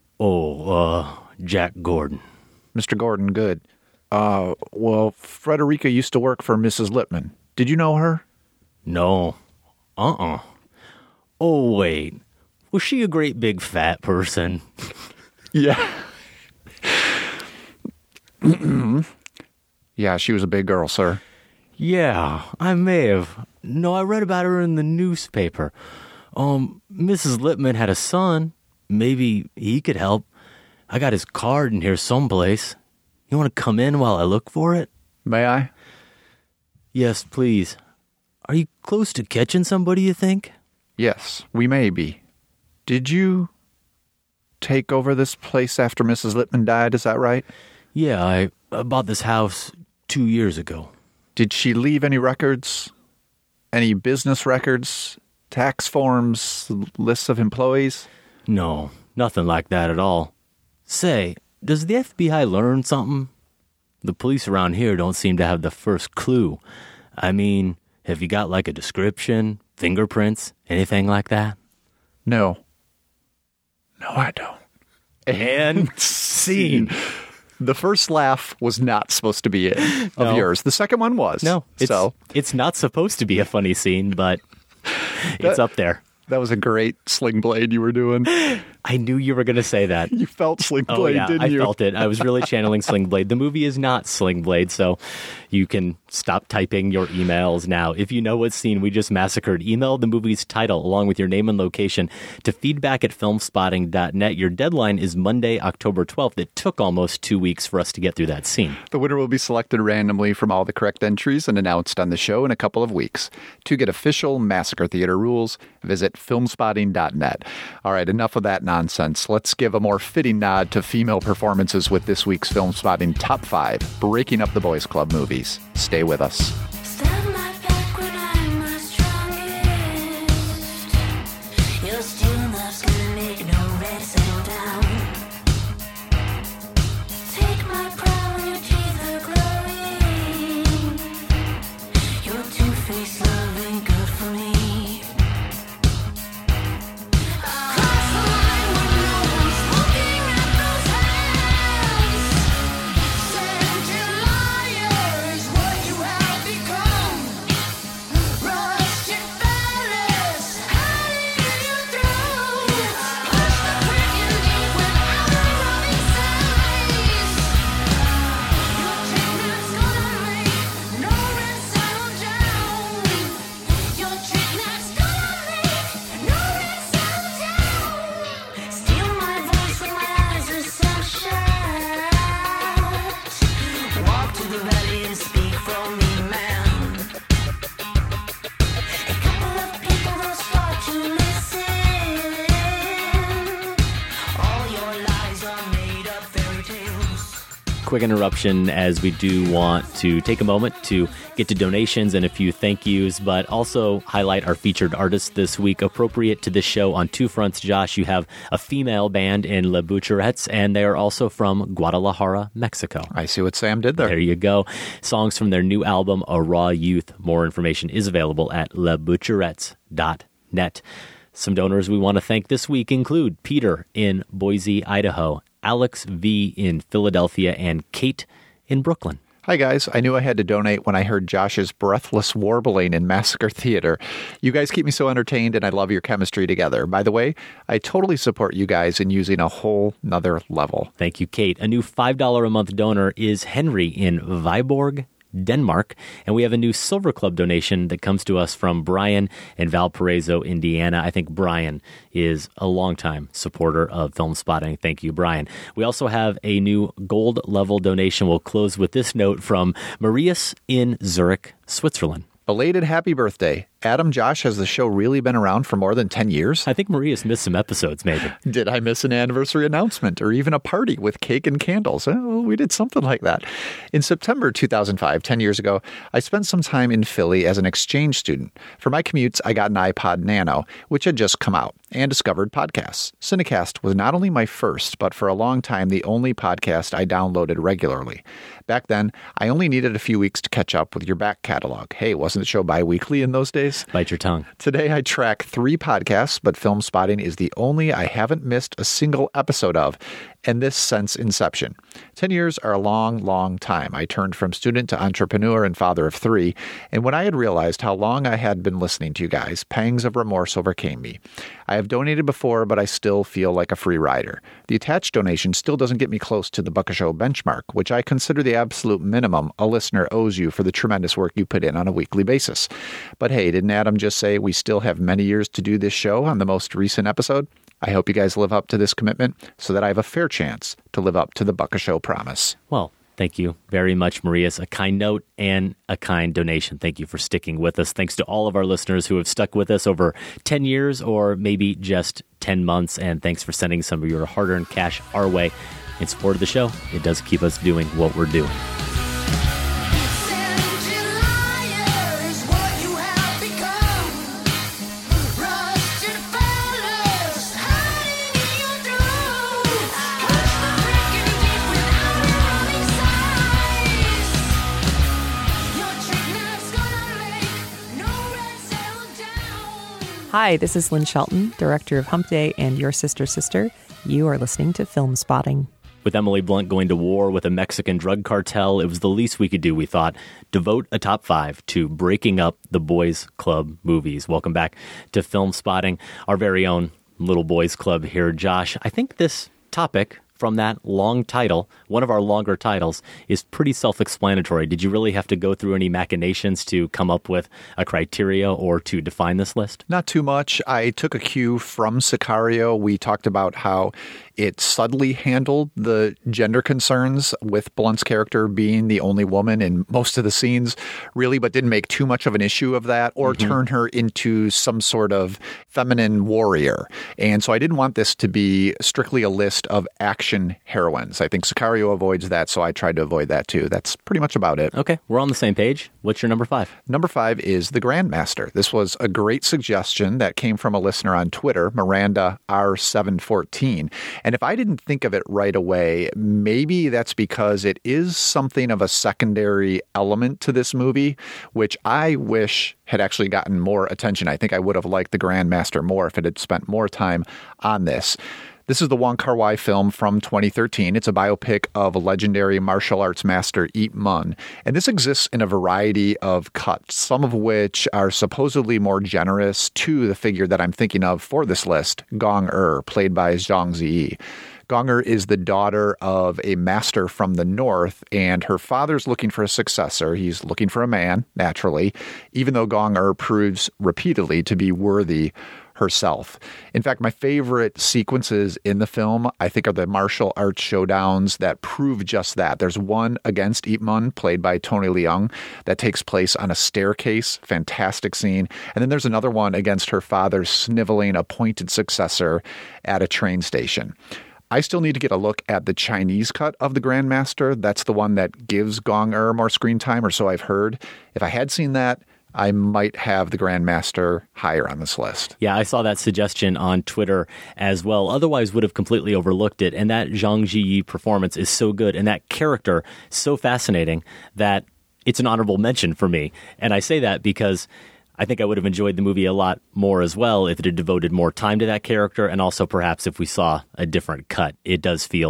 Jack Gordon. Mr. Gordon, good. Well, Frederica used to work for Mrs. Lippman. Did you know her? No. Oh, wait. Was she a great big fat person? Yeah. Yeah, she was a big girl, sir. Yeah, I may have. No, I read about her in the newspaper. Mrs. Lippman had a son. Maybe he could help. I got his card in here someplace. You want to come in while I look for it? May I? Yes, please. Are you close to catching somebody, you think? Yes, we may be. Did you take over this place after Mrs. Lippman died, is that right? Yeah, I bought this house 2 years ago. Did she leave any records? Any business records? Tax forms? Lists of employees? No, nothing like that at all. Say, does the FBI learn something? The police around here don't seem to have the first clue. I mean, have you got like a description, fingerprints, anything like that? No. No, I don't. And scene. The first laugh was not supposed to be it of yours. The second one was. No, it's not supposed to be a funny scene, but it's up there. That was a great sling blade you were doing. I knew you were going to say that. You felt Sling Blade, didn't you? I felt it. I was really channeling Sling Blade. The movie is not Sling Blade, so you can stop typing your emails now. If you know what scene we just massacred, email the movie's title along with your name and location to feedback@filmspotting.net. Your deadline is Monday, October 12th. It took almost 2 weeks for us to get through that scene. The winner will be selected randomly from all the correct entries and announced on the show in a couple of weeks. To get official Massacre Theater rules, visit filmspotting.net. All right, enough of that nonsense. Let's give a more fitting nod to female performances with this week's Film Spotting Top 5 Breaking Up the Boys Club movies. Stay with us. Quick interruption, as we do want to take a moment to get to donations and a few thank yous, but also highlight our featured artists this week. Appropriate to this show on two fronts, Josh, you have a female band in Les Butcherettes, and they are also from Guadalajara, Mexico. I see what Sam did there. There you go. Songs from their new album, A Raw Youth. More information is available at lesbutcherettes.net. Some donors we want to thank this week include Peter in Boise, Idaho, Alex V. in Philadelphia, and Kate in Brooklyn. Hi guys, I knew I had to donate when I heard Josh's breathless warbling in Massacre Theater. You guys keep me so entertained and I love your chemistry together. By the way, I totally support you guys in using a whole nother level. Thank you, Kate. A new $5 a month donor is Henry in Viborg, Denmark, and we have a new Silver Club donation that comes to us from Brian in Valparaiso, Indiana. I think Brian is a longtime supporter of Film Spotting. Thank you, Brian. We also have a new gold level donation. We'll close with this note from Marius in Zurich, Switzerland. Belated happy birthday. Adam, Josh, has the show really been around for more than 10 years? I think Maria's missed some episodes, maybe. Did I miss an anniversary announcement or even a party with cake and candles? Oh, we did something like that. In September 2005, 10 years ago, I spent some time in Philly as an exchange student. For my commutes, I got an iPod Nano, which had just come out, and discovered podcasts. Cinecast was not only my first, but for a long time, the only podcast I downloaded regularly. Back then, I only needed a few weeks to catch up with your back catalog. Hey, wasn't the show bi-weekly in those days? Bite your tongue. Today I track 3 podcasts, but Film Spotting is the only I haven't missed a single episode of, and this since inception. 10 years are a long, long time. I turned from student to entrepreneur and father of 3, and when I had realized how long I had been listening to you guys, pangs of remorse overcame me. I have donated before, but I still feel like a free rider. The attached donation still doesn't get me close to the Buck Show benchmark, which I consider the absolute minimum a listener owes you for the tremendous work you put in on a weekly basis. But hey, didn't Adam just say we still have many years to do this show on the most recent episode? I hope you guys live up to this commitment so that I have a fair chance to live up to the Buck Show promise. Well, thank you very much, Marius. A kind note and a kind donation. Thank you for sticking with us. Thanks to all of our listeners who have stuck with us over 10 years or maybe just 10 months. And thanks for sending some of your hard-earned cash our way in support of the show. It does keep us doing what we're doing. Hi, this is Lynn Shelton, director of Hump Day and Your Sister Sister. You are listening to Film Spotting. With Emily Blunt going to war with a Mexican drug cartel, it was the least we could do, we thought, devote a top 5 to breaking up the boys' club movies. Welcome back to Film Spotting, our very own little boys' club here. Josh, I think this topic from that long title, one of our longer titles, is pretty self-explanatory. Did you really have to go through any machinations to come up with a criteria or to define this list? Not too much. I took a cue from Sicario. We talked about how it subtly handled the gender concerns with Blunt's character being the only woman in most of the scenes, really, but didn't make too much of an issue of that or turn her into some sort of feminine warrior. And so I didn't want this to be strictly a list of action heroines. I think Sicario avoids that, so I tried to avoid that too. That's pretty much about it. Okay, we're on the same page. What's your number 5? Number 5 is The Grandmaster. This was a great suggestion that came from a listener on Twitter, Miranda R714. And if I didn't think of it right away, maybe that's because it is something of a secondary element to this movie, which I wish had actually gotten more attention. I think I would have liked The Grandmaster more if it had spent more time on this. This is the Wong Kar-wai film from 2013. It's a biopic of legendary martial arts master Ip Man. And this exists in a variety of cuts, some of which are supposedly more generous to the figure that I'm thinking of for this list, Gong Er, played by Zhang Ziyi. Gong Er is the daughter of a master from the north, and her father's looking for a successor. He's looking for a man, naturally, even though Gong Er proves repeatedly to be worthy herself. In fact, my favorite sequences in the film, I think, are the martial arts showdowns that prove just that. There's one against Ip Man, played by Tony Leung, that takes place on a staircase. Fantastic scene. And then there's another one against her father's sniveling appointed successor at a train station. I still need to get a look at the Chinese cut of The Grandmaster. That's the one that gives Gong Er more screen time, or so I've heard. If I had seen that, I might have The Grandmaster higher on this list. Yeah, I saw that suggestion on Twitter as well. Otherwise, would have completely overlooked it. And that Zhang Ziyi performance is so good, and that character so fascinating that it's an honorable mention for me. And I say that because I think I would have enjoyed the movie a lot more as well if it had devoted more time to that character, and also perhaps if we saw a different cut. It does feel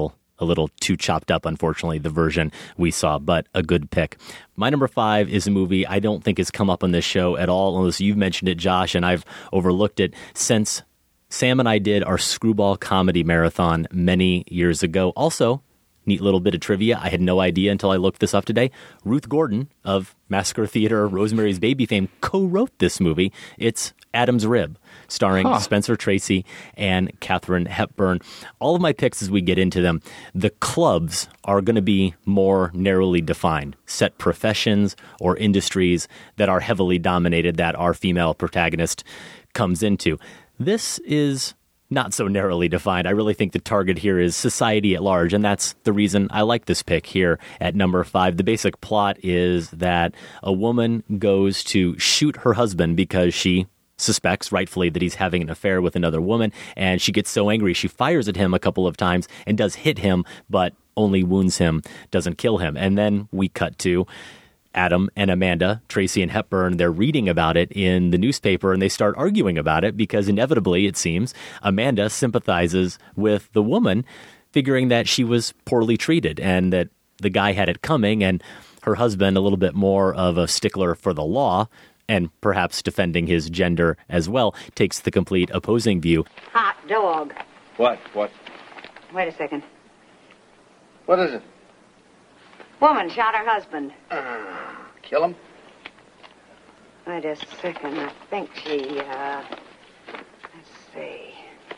a little too chopped up, unfortunately, the version we saw, but a good pick. My number 5 is a movie I don't think has come up on this show at all, unless you've mentioned it, Josh, and I've overlooked it since Sam and I did our Screwball comedy marathon many years ago. Also, neat little bit of trivia. I had no idea until I looked this up today. Ruth Gordon of Massacre Theater, Rosemary's Baby fame, co-wrote this movie. It's Adam's Rib, starring Spencer Tracy and Katharine Hepburn. All of my picks, as we get into them, the clubs are going to be more narrowly defined, set professions or industries that are heavily dominated that our female protagonist comes into. This is not so narrowly defined. I really think the target here is society at large, and that's the reason I like this pick here at number 5. The basic plot is that a woman goes to shoot her husband because she suspects, rightfully, that he's having an affair with another woman, and she gets so angry she fires at him a couple of times and does hit him, but only wounds him, doesn't kill him. And then we cut to Adam and Amanda, Tracy and Hepburn. They're reading about it in the newspaper, and they start arguing about it because inevitably, it seems, Amanda sympathizes with the woman, figuring that she was poorly treated and that the guy had it coming, and her husband, a little bit more of a stickler for the law and perhaps defending his gender as well, takes the complete opposing view. Hot dog. What? Wait a second. What is it? Woman shot her husband. Kill him? Wait a second. I think she, let's see.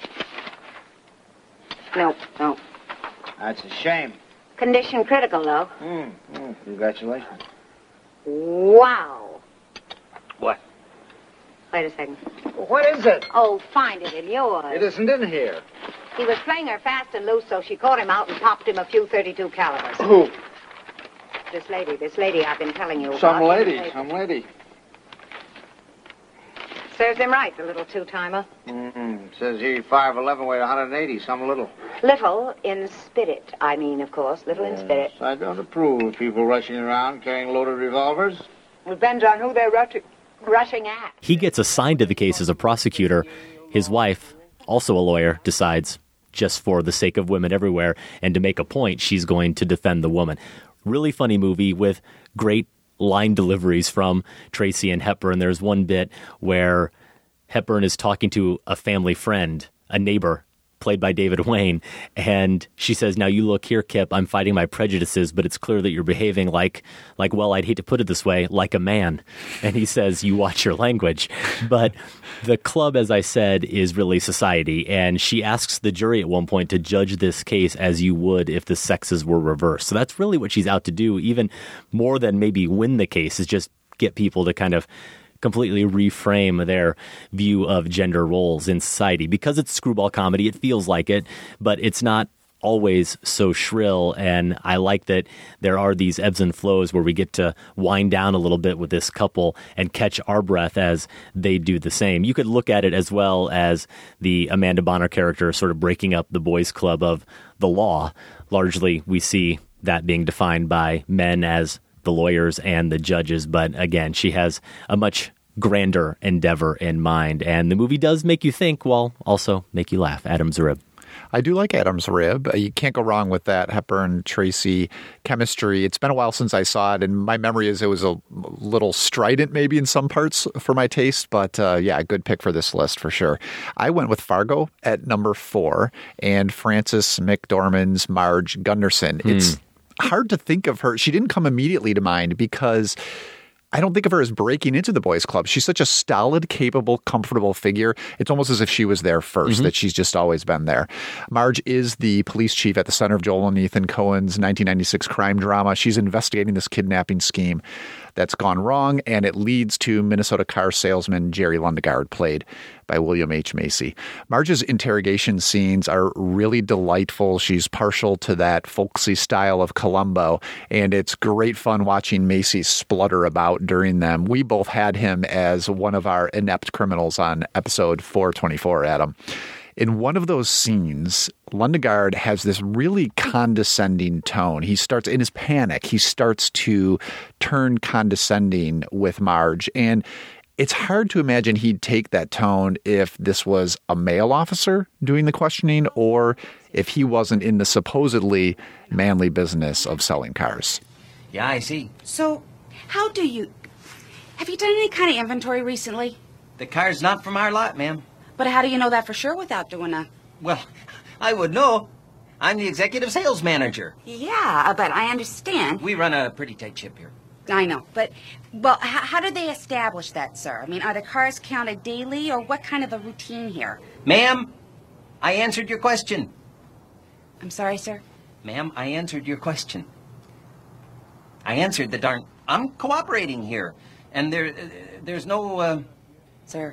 Nope. That's a shame. Condition critical, though. Congratulations. Wow. What? Wait a second. What is it? Oh, find it in yours. It isn't in here. He was playing her fast and loose, so she caught him out and popped him a few .32 calibers. Who? This lady I've been telling you about. Some lady. Serves him right, the little two-timer. Says he 5'11", weighed 180, some little. Little in spirit, I mean, of course. Little in spirit. I don't approve of people rushing around carrying loaded revolvers. Depends on who they're rushing at. He gets assigned to the case as a prosecutor. His wife, also a lawyer, decides, just for the sake of women everywhere, and to make a point, she's going to defend the woman. Really funny movie with great line deliveries from Tracy and Hepburn. There's one bit where Hepburn is talking to a family friend, a neighbor, played by David Wayne, and she says, "Now you look here, Kip, I'm fighting my prejudices, but it's clear that you're behaving like, well, I'd hate to put it this way, like a man." And he says, "You watch your language." But the club, as I said, is really society, and she asks the jury at one point to judge this case as you would if the sexes were reversed. So that's really what she's out to do, even more than maybe win the case, is just get people to kind of completely reframe their view of gender roles in society. Because it's screwball comedy, it feels like it, but it's not always so shrill, and I like that there are these ebbs and flows where we get to wind down a little bit with this couple and catch our breath as they do the same. You could look at it as well as the Amanda Bonner character sort of breaking up the boys' club of the law. Largely, we see that being defined by men as the lawyers and the judges, but again, she has a much grander endeavor in mind, and the movie does make you think while also make you laugh. Adam's Rib. I do like Adam's Rib. You can't go wrong with that Hepburn-Tracy chemistry. It's been a while since I saw it, and my memory is it was a little strident maybe in some parts for my taste, but yeah, a good pick for this list for sure. I went with Fargo at number 4 and Frances McDormand's Marge Gunderson. It's hard to think of her. She didn't come immediately to mind because I don't think of her as breaking into the boys' club. She's such a stolid, capable, comfortable figure. It's almost as if she was there first, that she's just always been there. Marge is the police chief at the center of Joel and Ethan Coen's 1996 crime drama. She's investigating this kidnapping scheme that's gone wrong, and it leads to Minnesota car salesman Jerry Lundegaard, played by William H. Macy. Marge's interrogation scenes are really delightful. She's partial to that folksy style of Columbo, and it's great fun watching Macy splutter about during them. We both had him as one of our inept criminals on episode 424, Adam. In one of those scenes, Lundegaard has this really condescending tone. He starts, in his panic, he starts to turn condescending with Marge. And it's hard to imagine he'd take that tone if this was a male officer doing the questioning or if he wasn't in the supposedly manly business of selling cars. Yeah, I see. So, have you done any kind of inventory recently? The car's not from our lot, ma'am. But how do you know that for sure without doing a... Well, I would know. I'm the executive sales manager. Yeah, but I understand. We run a pretty tight ship here. I know, but, well, how do they establish that, sir? I mean, are the cars counted daily, or what kind of a routine here? Ma'am, I answered your question. I'm sorry, sir? Ma'am, I answered your question. I answered the darn... I'm cooperating here, and there's no, Sir,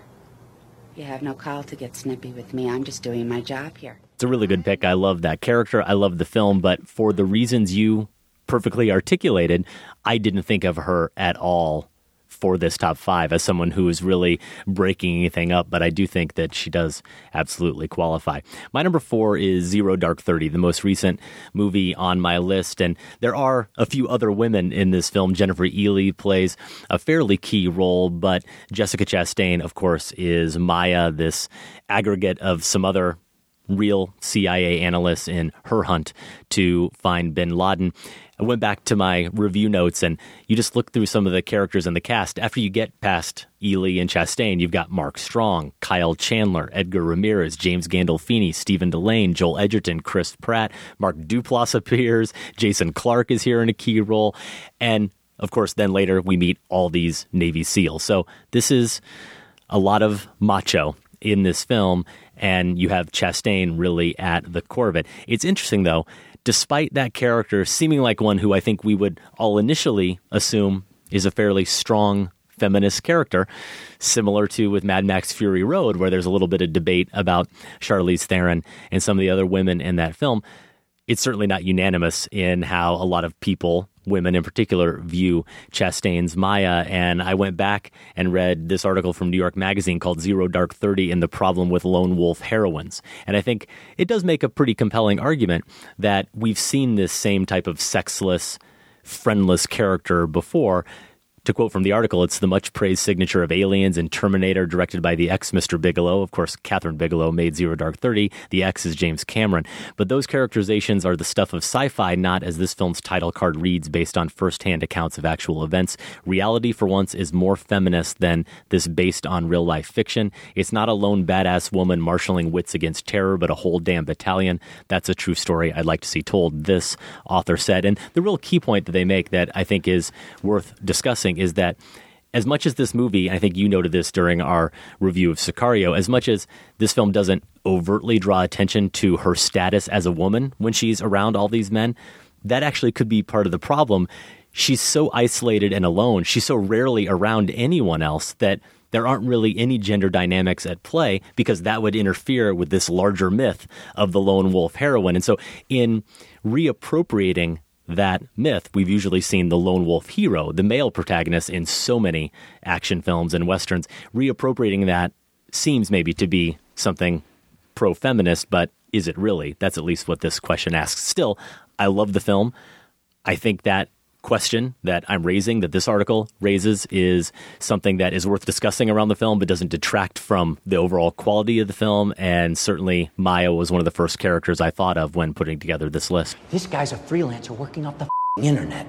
you have no call to get snippy with me. I'm just doing my job here. It's a really good pick. I love that character. I love the film, but for the reasons you perfectly articulated, I didn't think of her at all for this top 5 as someone who is really breaking anything up, but I do think that she does absolutely qualify. My number 4 is Zero Dark 30, the most recent movie on my list, and there are a few other women in this film. Jennifer Ely plays a fairly key role, but Jessica Chastain, of course, is Maya, this aggregate of some other real CIA analysts in her hunt to find bin Laden. I went back to my review notes, and you just look through some of the characters in the cast. After you get past Ely and Chastain, you've got Mark Strong, Kyle Chandler, Edgar Ramirez, James Gandolfini, Stephen Delane, Joel Edgerton, Chris Pratt, Mark Duplass appears, Jason Clarke is here in a key role, and of course, then later we meet all these Navy SEALs. So this is a lot of macho in this film, and you have Chastain really at the core of it. It's interesting, though, despite that character seeming like one who I think we would all initially assume is a fairly strong feminist character, similar to with Mad Max Fury Road, where there's a little bit of debate about Charlize Theron and some of the other women in that film, it's certainly not unanimous in how a lot of people, women in particular, view Chastain's Maya. And I went back and read this article from New York Magazine called Zero Dark 30 and the Problem with Lone Wolf Heroines. And I think it does make a pretty compelling argument that we've seen this same type of sexless, friendless character before. To quote from the article, it's the much-praised signature of Aliens and Terminator, directed by the ex-Mr. Bigelow. Of course, Catherine Bigelow made Zero Dark 30. The ex is James Cameron. But those characterizations are the stuff of sci-fi, not, as this film's title card reads, based on first-hand accounts of actual events. Reality, for once, is more feminist than this based on real-life fiction. It's not a lone badass woman marshaling wits against terror, but a whole damn battalion. That's a true story I'd like to see told, this author said. And the real key point that they make that I think is worth discussing is that as much as this movie, I think you noted this during our review of Sicario, as much as this film doesn't overtly draw attention to her status as a woman when she's around all these men, that actually could be part of the problem. She's so isolated and alone. She's so rarely around anyone else that there aren't really any gender dynamics at play, because that would interfere with this larger myth of the lone wolf heroine. And so in reappropriating that myth, we've usually seen the lone wolf hero, the male protagonist in so many action films and westerns. Reappropriating that seems maybe to be something pro-feminist, but is it really? That's at least what this question asks. Still, I love the film. I think that question that I'm raising, that this article raises, is something that is worth discussing around the film, but doesn't detract from the overall quality of the film. And certainly Maya was one of the first characters I thought of when putting together this list. This guy's a freelancer working off the internet.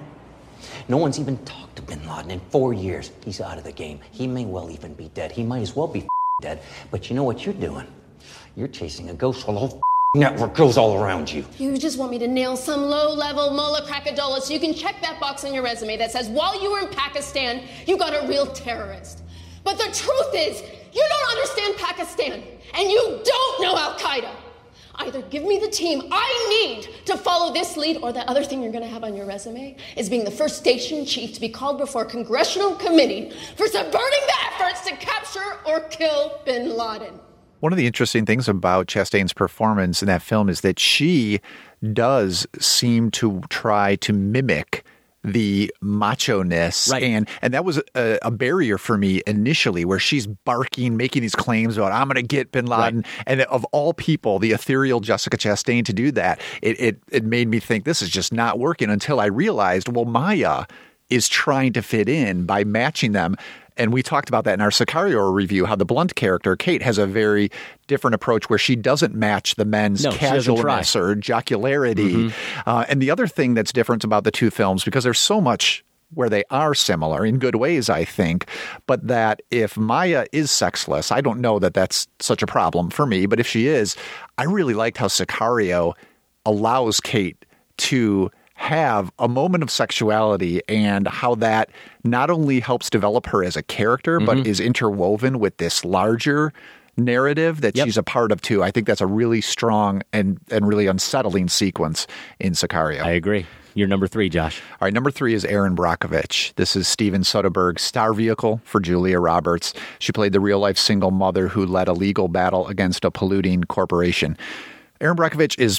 No one's even talked to bin Laden in 4 years. He's out of the game. He may well even be dead. He might as well be dead. But you know what you're doing? You're chasing a ghost while the whole network goes all around you. You just want me to nail some low-level mullah crackadola so you can check that box on your resume that says while you were in Pakistan, you got a real terrorist. But the truth is, you don't understand Pakistan, and you don't know Al-Qaeda. Either give me the team I need to follow this lead, or the other thing you're going to have on your resume is being the first station chief to be called before a congressional committee for subverting the efforts to capture or kill bin Laden. One of the interesting things about Chastain's performance in that film is that she does seem to try to mimic the macho-ness. Right. And that was a barrier for me initially, where she's barking, making these claims about, I'm going to get bin Laden. Right. And of all people, the ethereal Jessica Chastain to do that, it made me think this is just not working, until I realized, well, Maya is trying to fit in by matching them. And we talked about that in our Sicario review, how the Blunt character, Kate, has a very different approach where she doesn't match the men's casualness or jocularity. And the other thing that's different about the two films, because there's so much where they are similar in good ways, I think, but that if Maya is sexless, I don't know that that's such a problem for me, but if she is, I really liked how Sicario allows Kate to have a moment of sexuality and how that not only helps develop her as a character, but is interwoven with this larger narrative that she's a part of too. I think that's a really strong and really unsettling sequence in Sicario. I agree. Your number 3, Josh. All right, number 3 is Erin Brockovich. This is Steven Soderbergh's star vehicle for Julia Roberts. She played the real-life single mother who led a legal battle against a polluting corporation. Erin Brockovich is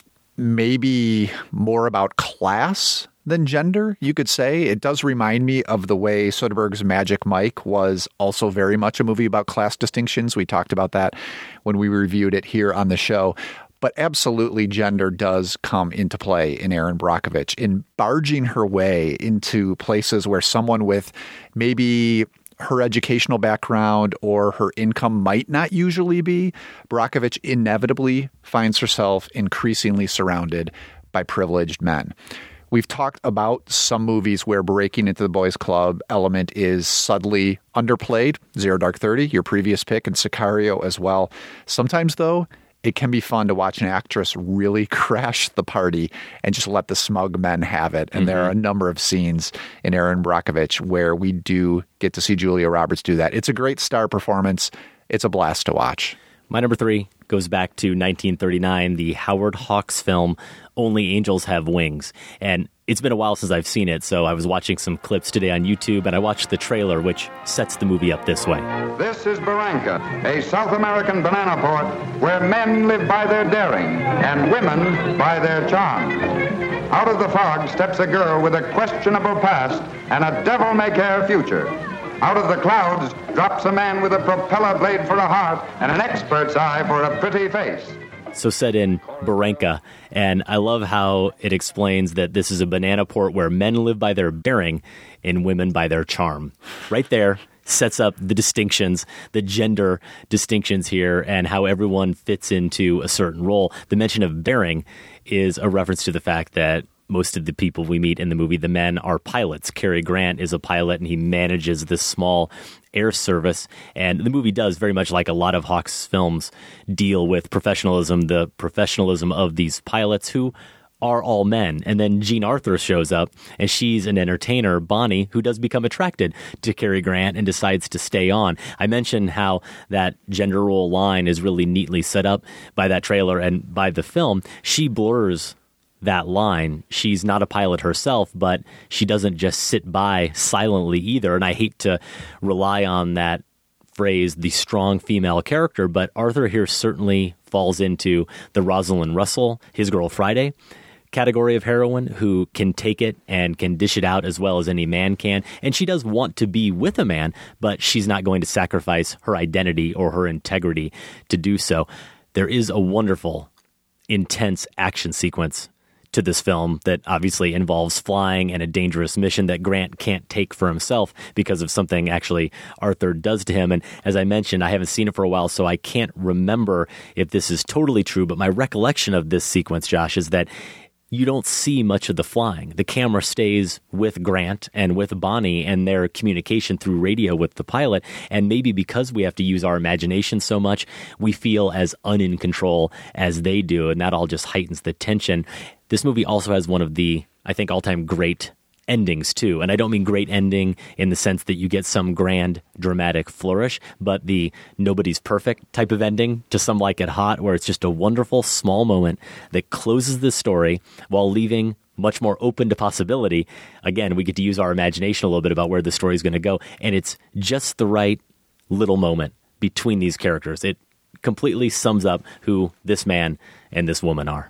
maybe more about class than gender, you could say. It does remind me of the way Soderbergh's Magic Mike was also very much a movie about class distinctions. We talked about that when we reviewed it here on the show. But absolutely, gender does come into play in Erin Brockovich in barging her way into places where someone with maybe her educational background or her income might not usually be. Brockovich inevitably finds herself increasingly surrounded by privileged men. We've talked about some movies where breaking into the boys' club element is subtly underplayed. Zero Dark 30, your previous pick, and Sicario as well. Sometimes, though, it can be fun to watch an actress really crash the party and just let the smug men have it. And there are a number of scenes in Erin Brockovich where we do get to see Julia Roberts do that. It's a great star performance. It's a blast to watch. My number 3 goes back to 1939, the Howard Hawks film, Only Angels Have Wings. And it's been a while since I've seen it, so I was watching some clips today on YouTube, and I watched the trailer, which sets the movie up this way. This is Barranca, a South American banana port where men live by their daring and women by their charm. Out of the fog steps a girl with a questionable past and a devil-may-care future. Out of the clouds drops a man with a propeller blade for a heart and an expert's eye for a pretty face. So set in Barranca, and I love how it explains that this is a banana port where men live by their bearing and women by their charm. Right there sets up the distinctions, the gender distinctions here, and how everyone fits into a certain role. The mention of bearing is a reference to the fact that most of the people we meet in the movie, the men, are pilots. Cary Grant is a pilot, and he manages this small air service. And the movie does, very much like a lot of Hawks films, deal with professionalism, the professionalism of these pilots who are all men. And then Jean Arthur shows up, and she's an entertainer, Bonnie, who does become attracted to Cary Grant and decides to stay on. I mentioned how that gender role line is really neatly set up by that trailer and by the film. She blurs that line. She's not a pilot herself, but she doesn't just sit by silently either. And I hate to rely on that phrase, the strong female character, but Arthur here certainly falls into the Rosalind Russell, His Girl Friday category of heroine who can take it and can dish it out as well as any man can. And she does want to be with a man, but she's not going to sacrifice her identity or her integrity to do so. There is a wonderful, intense action sequence to this film that obviously involves flying and a dangerous mission that Grant can't take for himself because of something actually Arthur does to him. And as I mentioned, I haven't seen it for a while, so I can't remember if this is totally true, but my recollection of this sequence, Josh, is that you don't see much of the flying. The camera stays with Grant and with Bonnie and their communication through radio with the pilot. And maybe because we have to use our imagination so much, we feel as in control as they do. And that all just heightens the tension. This movie also has one of the, I think, all-time great endings, too. And I don't mean great ending in the sense that you get some grand, dramatic flourish, but the nobody's perfect type of ending to Some Like It Hot, where it's just a wonderful, small moment that closes the story while leaving much more open to possibility. Again, we get to use our imagination a little bit about where the story is going to go. And it's just the right little moment between these characters. It completely sums up who this man and this woman are.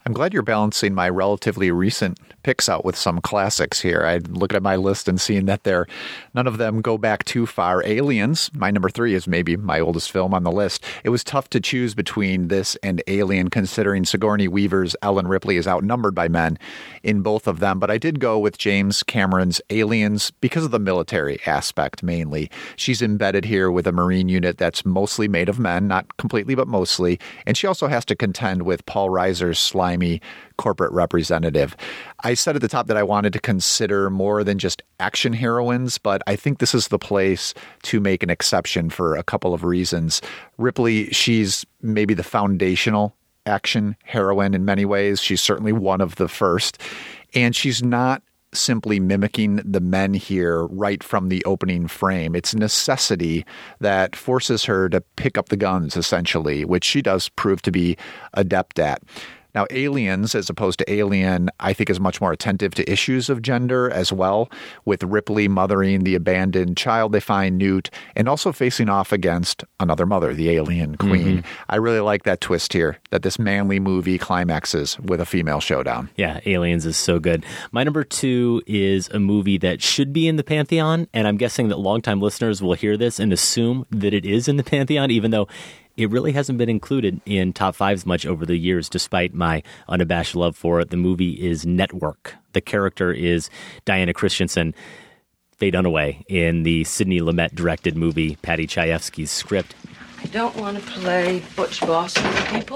I'm glad you're balancing my relatively recent picks out with some classics here. I looked at my list and seeing that none of them go back too far. Aliens, my number 3, is maybe my oldest film on the list. It was tough to choose between this and Alien, considering Sigourney Weaver's Ellen Ripley is outnumbered by men in both of them. But I did go with James Cameron's Aliens because of the military aspect mainly. She's embedded here with a Marine unit that's mostly made of men, not completely, but mostly. And she also has to contend with Paul Reiser's slimy corporate representative. I said at the top that I wanted to consider more than just action heroines, but I think this is the place to make an exception for a couple of reasons. Ripley, she's maybe the foundational action heroine in many ways. She's certainly one of the first, and she's not simply mimicking the men here right from the opening frame. It's necessity that forces her to pick up the guns, essentially, which she does prove to be adept at. Now, Aliens, as opposed to Alien, I think is much more attentive to issues of gender as well, with Ripley mothering the abandoned child they find, Newt, and also facing off against another mother, the alien queen. Mm-hmm. I really like that twist here, that this manly movie climaxes with a female showdown. Yeah, Aliens is so good. My number 2 is a movie that should be in the Pantheon, and I'm guessing that longtime listeners will hear this and assume that it is in the Pantheon, even though it really hasn't been included in top 5s much over the years, despite my unabashed love for it. The movie is Network. The character is Diana Christensen, Faye Dunaway, in the Sidney Lumet-directed movie, Paddy Chayefsky's script. I don't want to play butch boss with people,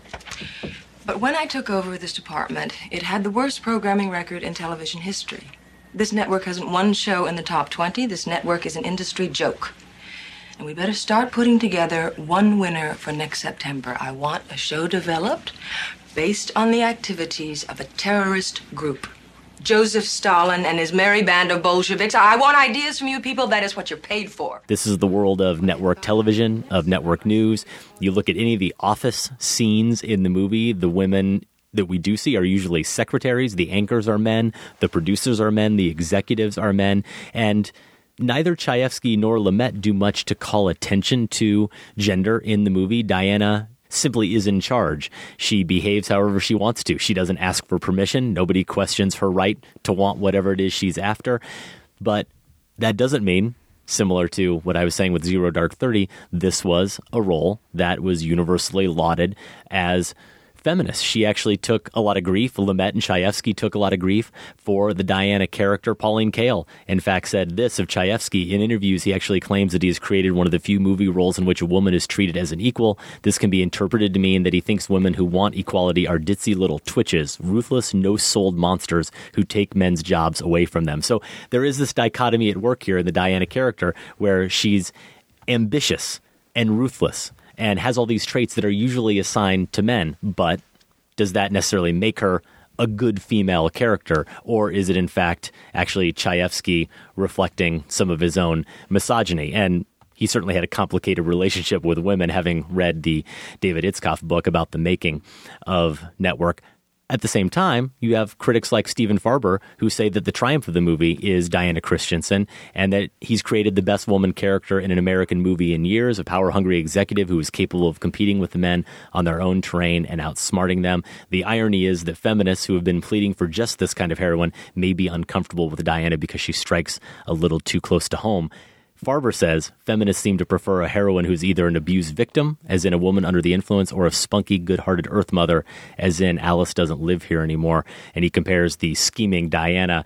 but when I took over this department, it had the worst programming record in television history. This network hasn't one show in the top 20. This network is an industry joke. And we better start putting together one winner for next September. I want a show developed based on the activities of a terrorist group. Joseph Stalin and his merry band of Bolsheviks. I want ideas from you people. That is what you're paid for. This is the world of network television, of network news. You look at any of the office scenes in the movie, the women that we do see are usually secretaries. The anchors are men. The producers are men. The executives are men. And neither Chayefsky nor Lumet do much to call attention to gender in the movie. Diana simply is in charge. She behaves however she wants to. She doesn't ask for permission. Nobody questions her right to want whatever it is she's after. But that doesn't mean, similar to what I was saying with Zero Dark 30, this was a role that was universally lauded as feminist. She actually took a lot of grief. Lumet and Chayefsky took a lot of grief for the Diana character. Pauline Kael, in fact, said this of Chayefsky. In interviews, he actually claims that he has created one of the few movie roles in which a woman is treated as an equal. This can be interpreted to mean that he thinks women who want equality are ditzy little twitches, ruthless, no-souled monsters who take men's jobs away from them. So there is this dichotomy at work here in the Diana character where she's ambitious and ruthless and has all these traits that are usually assigned to men. But does that necessarily make her a good female character? Or is it, in fact, actually Chayefsky reflecting some of his own misogyny? And he certainly had a complicated relationship with women, having read the David Itzkoff book about the making of Network. At the same time, you have critics like Stephen Farber who say that the triumph of the movie is Diana Christensen and that he's created the best woman character in an American movie in years, a power-hungry executive who is capable of competing with the men on their own terrain and outsmarting them. The irony is that feminists who have been pleading for just this kind of heroine may be uncomfortable with Diana because she strikes a little too close to home. Farber says feminists seem to prefer a heroine who's either an abused victim, as in a woman under the influence, or a spunky, good-hearted Earth mother, as in Alice doesn't live here anymore. And he compares the scheming Diana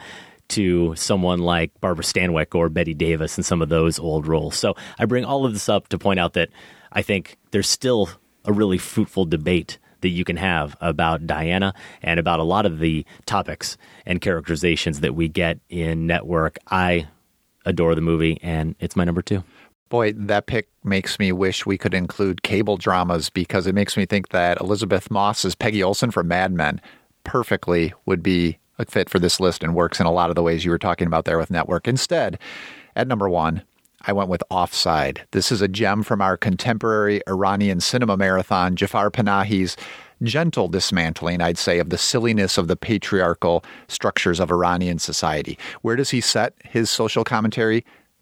to someone like Barbara Stanwyck or Bette Davis in some of those old roles. So I bring all of this up to point out that I think there's still a really fruitful debate that you can have about Diana and about a lot of the topics and characterizations that we get in Network. I adore the movie, and it's my number 2. Boy, that pick makes me wish we could include cable dramas, because it makes me think that Elizabeth Moss as Peggy Olson from Mad Men perfectly would be a fit for this list and works in a lot of the ways you were talking about there with Network. Instead, at number 1, I went with Offside. This is a gem from our contemporary Iranian cinema marathon, Jafar Panahi's gentle dismantling, I'd say, of the silliness of the patriarchal structures of Iranian society. Where does he set his social commentary? The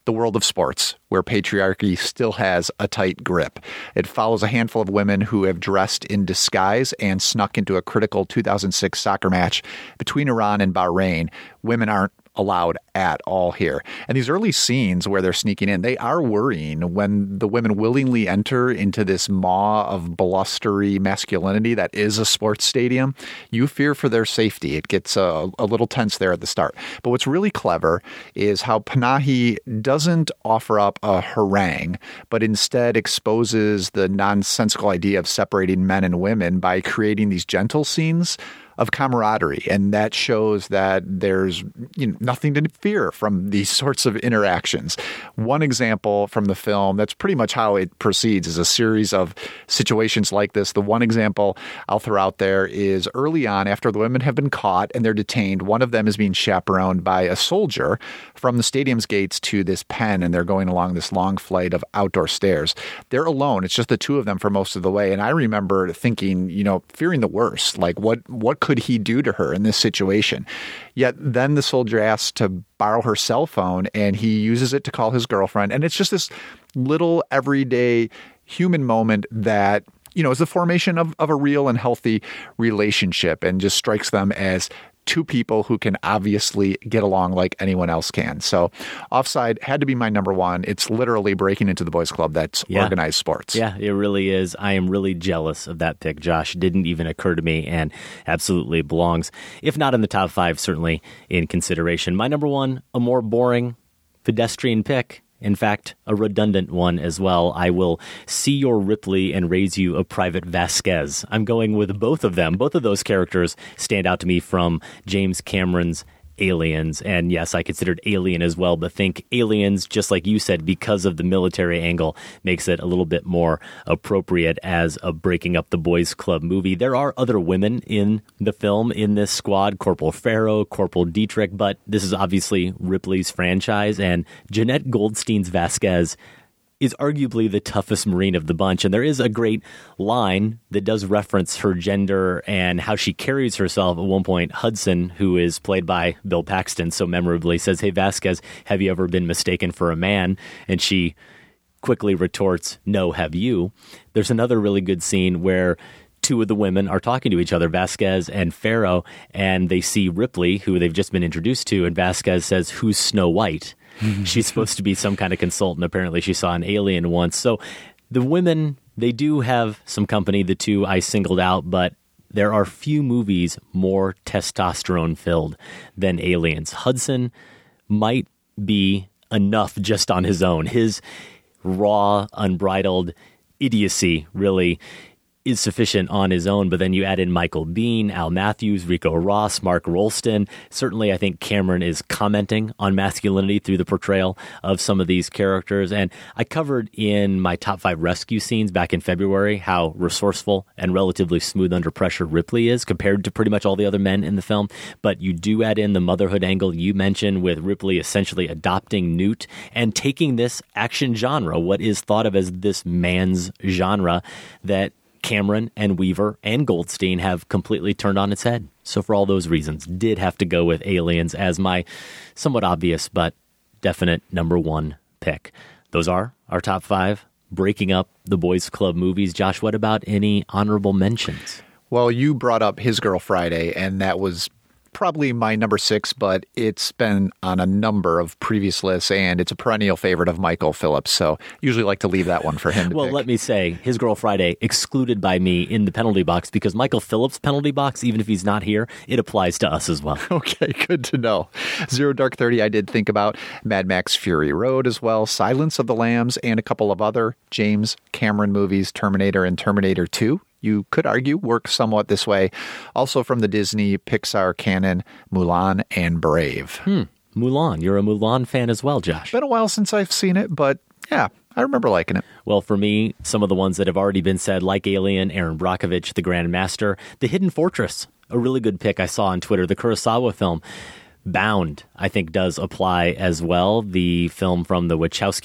the world of sports, where patriarchy still has a tight grip. It follows a handful of women who have dressed in disguise and snuck into a critical 2006 soccer match between Iran and Bahrain. Women aren't allowed at all here. And these early scenes where they're sneaking in, they are worrying when the women willingly enter into this maw of blustery masculinity that is a sports stadium. You fear for their safety. It gets a little tense there at the start. But what's really clever is how Panahi doesn't offer up a harangue, but instead exposes the nonsensical idea of separating men and women by creating these gentle scenes of camaraderie, and that shows that there's nothing to fear from these sorts of interactions. One example from the film, that's pretty much how it proceeds, is a series of situations like this. The one example I'll throw out there is early on, after the women have been caught and they're detained, one of them is being chaperoned by a soldier from the stadium's gates to this pen, and they're going along this long flight of outdoor stairs. They're alone. It's just the two of them for most of the way. And I remember thinking, fearing the worst, like what could he do to her in this situation? Yet then the soldier asks to borrow her cell phone, and he uses it to call his girlfriend. And it's just this little everyday human moment that, is the formation of a real and healthy relationship, and just strikes them as two people who can obviously get along like anyone else can. So Offside had to be my number one. It's literally breaking into the boys' club that's organized sports. Yeah, it really is. I am really jealous of that pick, Josh. It didn't even occur to me, and absolutely belongs, if not in the top 5, certainly in consideration. My number one, a more boring, pedestrian pick. In fact, a redundant one as well. I will see your Ripley and raise you a Private Vasquez. I'm going with both of them. Both of those characters stand out to me from James Cameron's Aliens. And yes, I considered Alien as well, but think Aliens, just like you said, because of the military angle, makes it a little bit more appropriate as a breaking up the boys club movie. There are other women in the film in this squad, Corporal Farrow, Corporal Dietrich, but this is obviously Ripley's franchise, and Jeanette Goldstein's Vasquez is arguably the toughest Marine of the bunch. And there is a great line that does reference her gender and how she carries herself. At one point, Hudson, who is played by Bill Paxton so memorably, says, "Hey, Vasquez, have you ever been mistaken for a man?" And she quickly retorts, "No, have you?" There's another really good scene where two of the women are talking to each other, Vasquez and Farrow, and they see Ripley, who they've just been introduced to, and Vasquez says, "Who's Snow White?" She's supposed to be some kind of consultant. Apparently she saw an alien once. So the women, they do have some company, the two I singled out, but there are few movies more testosterone filled than Aliens. Hudson might be enough just on his own. His raw, unbridled idiocy really is sufficient on his own, but then you add in Michael Biehn, Al Matthews, Rico Ross, Mark Rolston. Certainly, I think Cameron is commenting on masculinity through the portrayal of some of these characters. And I covered in my top 5 rescue scenes back in February how resourceful and relatively smooth under pressure Ripley is compared to pretty much all the other men in the film. But you do add in the motherhood angle you mentioned, with Ripley essentially adopting Newt and taking this action genre, what is thought of as this man's genre, that Cameron and Weaver and Goldstein have completely turned on its head. So for all those reasons, did have to go with Aliens as my somewhat obvious but definite number one pick. Those are our top 5 breaking up the boys club movies. Josh, what about any honorable mentions? Well, you brought up His Girl Friday, and that was probably my number 6, but it's been on a number of previous lists, and it's a perennial favorite of Michael Phillips, so usually like to leave that one for him to pick. Let me say, His Girl Friday excluded by me in the penalty box, because Michael Phillips' penalty box, even if he's not here, it applies to us as well. Okay, good to know. Zero Dark 30, I did think about Mad Max Fury Road as well, Silence of the Lambs, and a couple of other James Cameron movies, Terminator and Terminator 2. You could argue work somewhat this way. Also from the Disney Pixar canon, Mulan and Brave. Mulan. You're a Mulan fan as well, Josh. Been a while since I've seen it, but yeah, I remember liking it. Well, for me, some of the ones that have already been said, like Alien, Aaron Brockovich, The Grand Master, The Hidden Fortress, a really good pick I saw on Twitter, the Kurosawa film. Bound, I think, does apply as well. The film from the Wachowski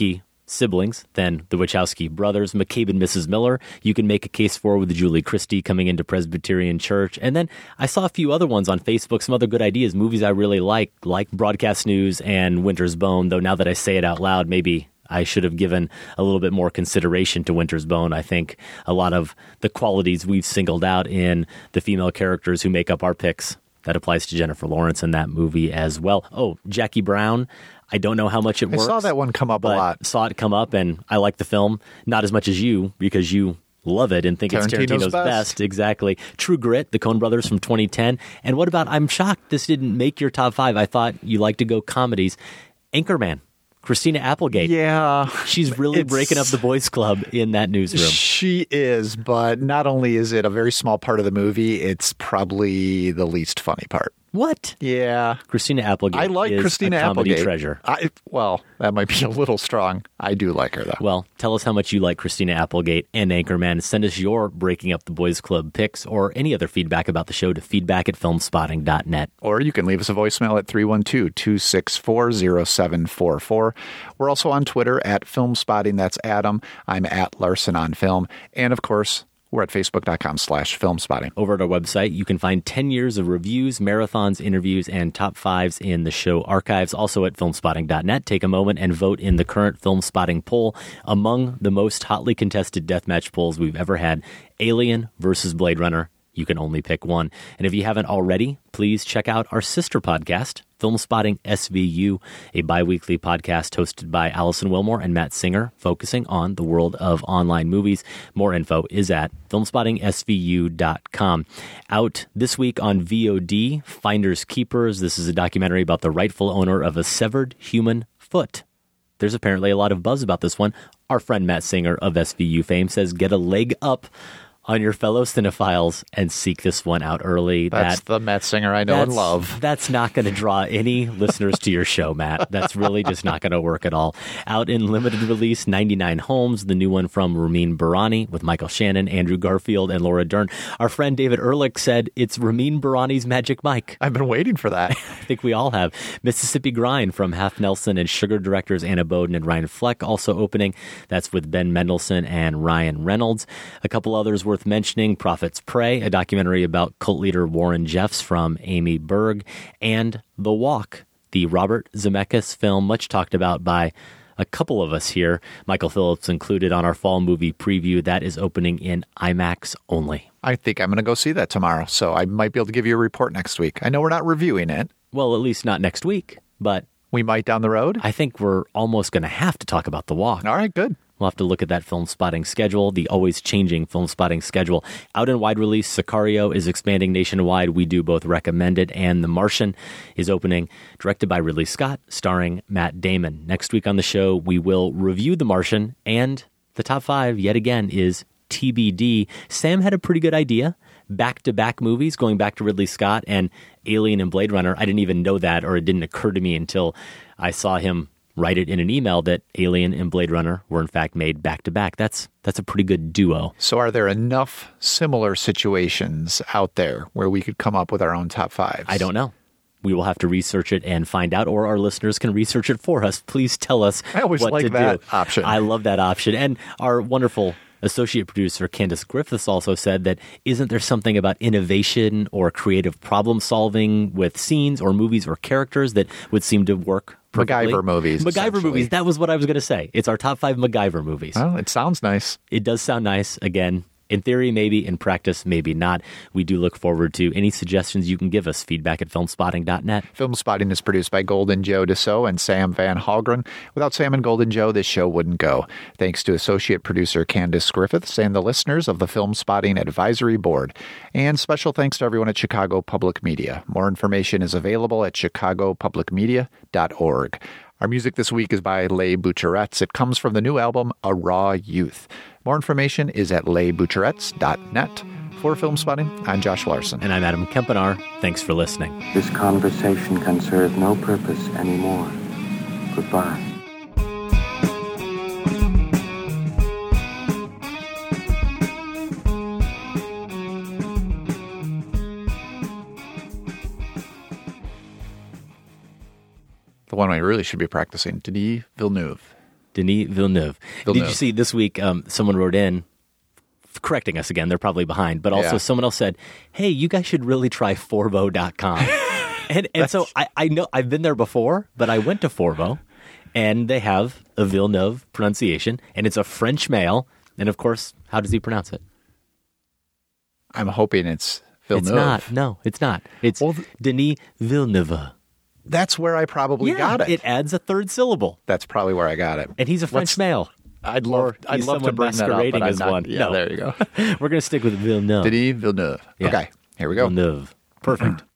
siblings than the Wachowski brothers. McCabe and Mrs. Miller, you can make a case for with Julie Christie coming into Presbyterian Church. And then I saw a few other ones on Facebook, some other good ideas, movies I really like Broadcast News and Winter's Bone, though now that I say it out loud, maybe I should have given a little bit more consideration to Winter's Bone. I think a lot of the qualities we've singled out in the female characters who make up our picks, that applies to Jennifer Lawrence in that movie as well. Oh, Jackie Brown. I don't know how much it works. I saw that one come up a lot. Saw it come up, and I like the film. Not as much as you, because you love it and think it's Tarantino's best. Exactly. True Grit, the Coen brothers from 2010. And what about, I'm shocked this didn't make your top 5. I thought you like to go comedies. Anchorman. Christina Applegate. Yeah. She's really breaking up the boys club in that newsroom. She is, but not only is it a very small part of the movie, it's probably the least funny part. What? Yeah. Christina Applegate I like is Christina a comedy Applegate. treasure. Well, that might be a little strong. I do like her, though. Well, tell us how much you like Christina Applegate and Anchorman. Send us your Breaking Up the Boys Club picks or any other feedback about the show to feedback@filmspotting.net. Or you can leave us a voicemail at 312-264-0744. We're also on Twitter at Filmspotting. That's Adam. I'm at Larson on Film. And, of course, we're at facebook.com/filmspotting. Over at our website, you can find 10 years of reviews, marathons, interviews, and top 5s in the show archives. Also at filmspotting.net. Take a moment and vote in the current Filmspotting poll. Among the most hotly contested deathmatch polls we've ever had, Alien versus Blade Runner. You can only pick one. And if you haven't already, please check out our sister podcast, Filmspotting SVU, a bi-weekly podcast hosted by Allison Wilmore and Matt Singer, focusing on the world of online movies. More info is at filmspottingsvu.com. Out this week on VOD, Finders Keepers. This is a documentary about the rightful owner of a severed human foot. There's apparently a lot of buzz about this one. Our friend Matt Singer of SVU fame says get a leg up on your fellow cinephiles and seek this one out early. That's the Matt Singer I know and love. That's not going to draw any listeners to your show, Matt. That's really just not going to work at all. Out in limited release, 99 Homes, the new one from Ramin Barani with Michael Shannon, Andrew Garfield, and Laura Dern. Our friend David Ehrlich said it's Ramin Barani's Magic Mike. I've been waiting for that. I think we all have. Mississippi Grind from Half Nelson and Sugar directors Anna Boden and Ryan Fleck also opening. That's with Ben Mendelsohn and Ryan Reynolds. A couple others worth mentioning: Prophet's Prey, a documentary about cult leader Warren Jeffs from Amy Berg, and The Walk, the Robert Zemeckis film, much talked about by a couple of us here, Michael Phillips included, on our fall movie preview. That is opening in IMAX only. I think I'm going to go see that tomorrow, so I might be able to give you a report next week. I know we're not reviewing it. Well, at least not next week, but we might down the road. I think we're almost going to have to talk about The Walk. All right, good. We'll have to look at that Film Spotting schedule, the always changing Film Spotting schedule. Out in wide release, Sicario is expanding nationwide. We do both recommend it. And The Martian is opening, directed by Ridley Scott, starring Matt Damon. Next week on the show, we will review The Martian, and the top 5, yet again, is TBD. Sam had a pretty good idea. Back-to-back movies, going back to Ridley Scott and Alien and Blade Runner. I didn't even know that, or it didn't occur to me until I saw him write it in an email that Alien and Blade Runner were in fact made back-to-back. That's a pretty good duo. So are there enough similar situations out there where we could come up with our own top 5s? I don't know. We will have to research it and find out, or our listeners can research it for us. Please tell us I always what like to that do. option. I love that option. And our wonderful associate producer Candace Griffiths also said that isn't there something about innovation or creative problem solving with scenes or movies or characters that would seem to work perfectly? MacGyver movies. MacGyver movies. That was what I was going to say. It's our top 5 MacGyver movies. Well, it sounds nice. It does sound nice. Again, in theory, maybe. In practice, maybe not. We do look forward to any suggestions you can give us. Feedback at filmspotting.net. Film Spotting is produced by Golden Joe Dassault and Sam Van Hallgren. Without Sam and Golden Joe, this show wouldn't go. Thanks to associate producer Candace Griffiths and the listeners of the Film Spotting Advisory Board. And special thanks to everyone at Chicago Public Media. More information is available at chicagopublicmedia.org. Our music this week is by Les Boucherettes. It comes from the new album, A Raw Youth. More information is at lesboucherettes.net. For Film Spotting, I'm Josh Larson. And I'm Adam Kempenaar. Thanks for listening. This conversation can serve no purpose anymore. Goodbye. The one I really should be practicing, Denis Villeneuve. Denis Villeneuve. Did you see this week, someone wrote in, correcting us again, they're probably behind, but also someone else said, hey, you guys should really try Forvo.com. and so I know I've been there before, but I went to Forvo, and they have a Villeneuve pronunciation, and it's a French male. And of course, how does he pronounce it? I'm hoping it's Villeneuve. It's not. No, it's not. It's Denis Villeneuve. That's where I probably got it. It adds a third syllable. That's probably where I got it. And he's a French male. I'd love to bring that up, but I'm not. Yeah, no. There you go. We're going to stick with Villeneuve. Denis Villeneuve. Yeah. Okay, here we go. Villeneuve. Perfect.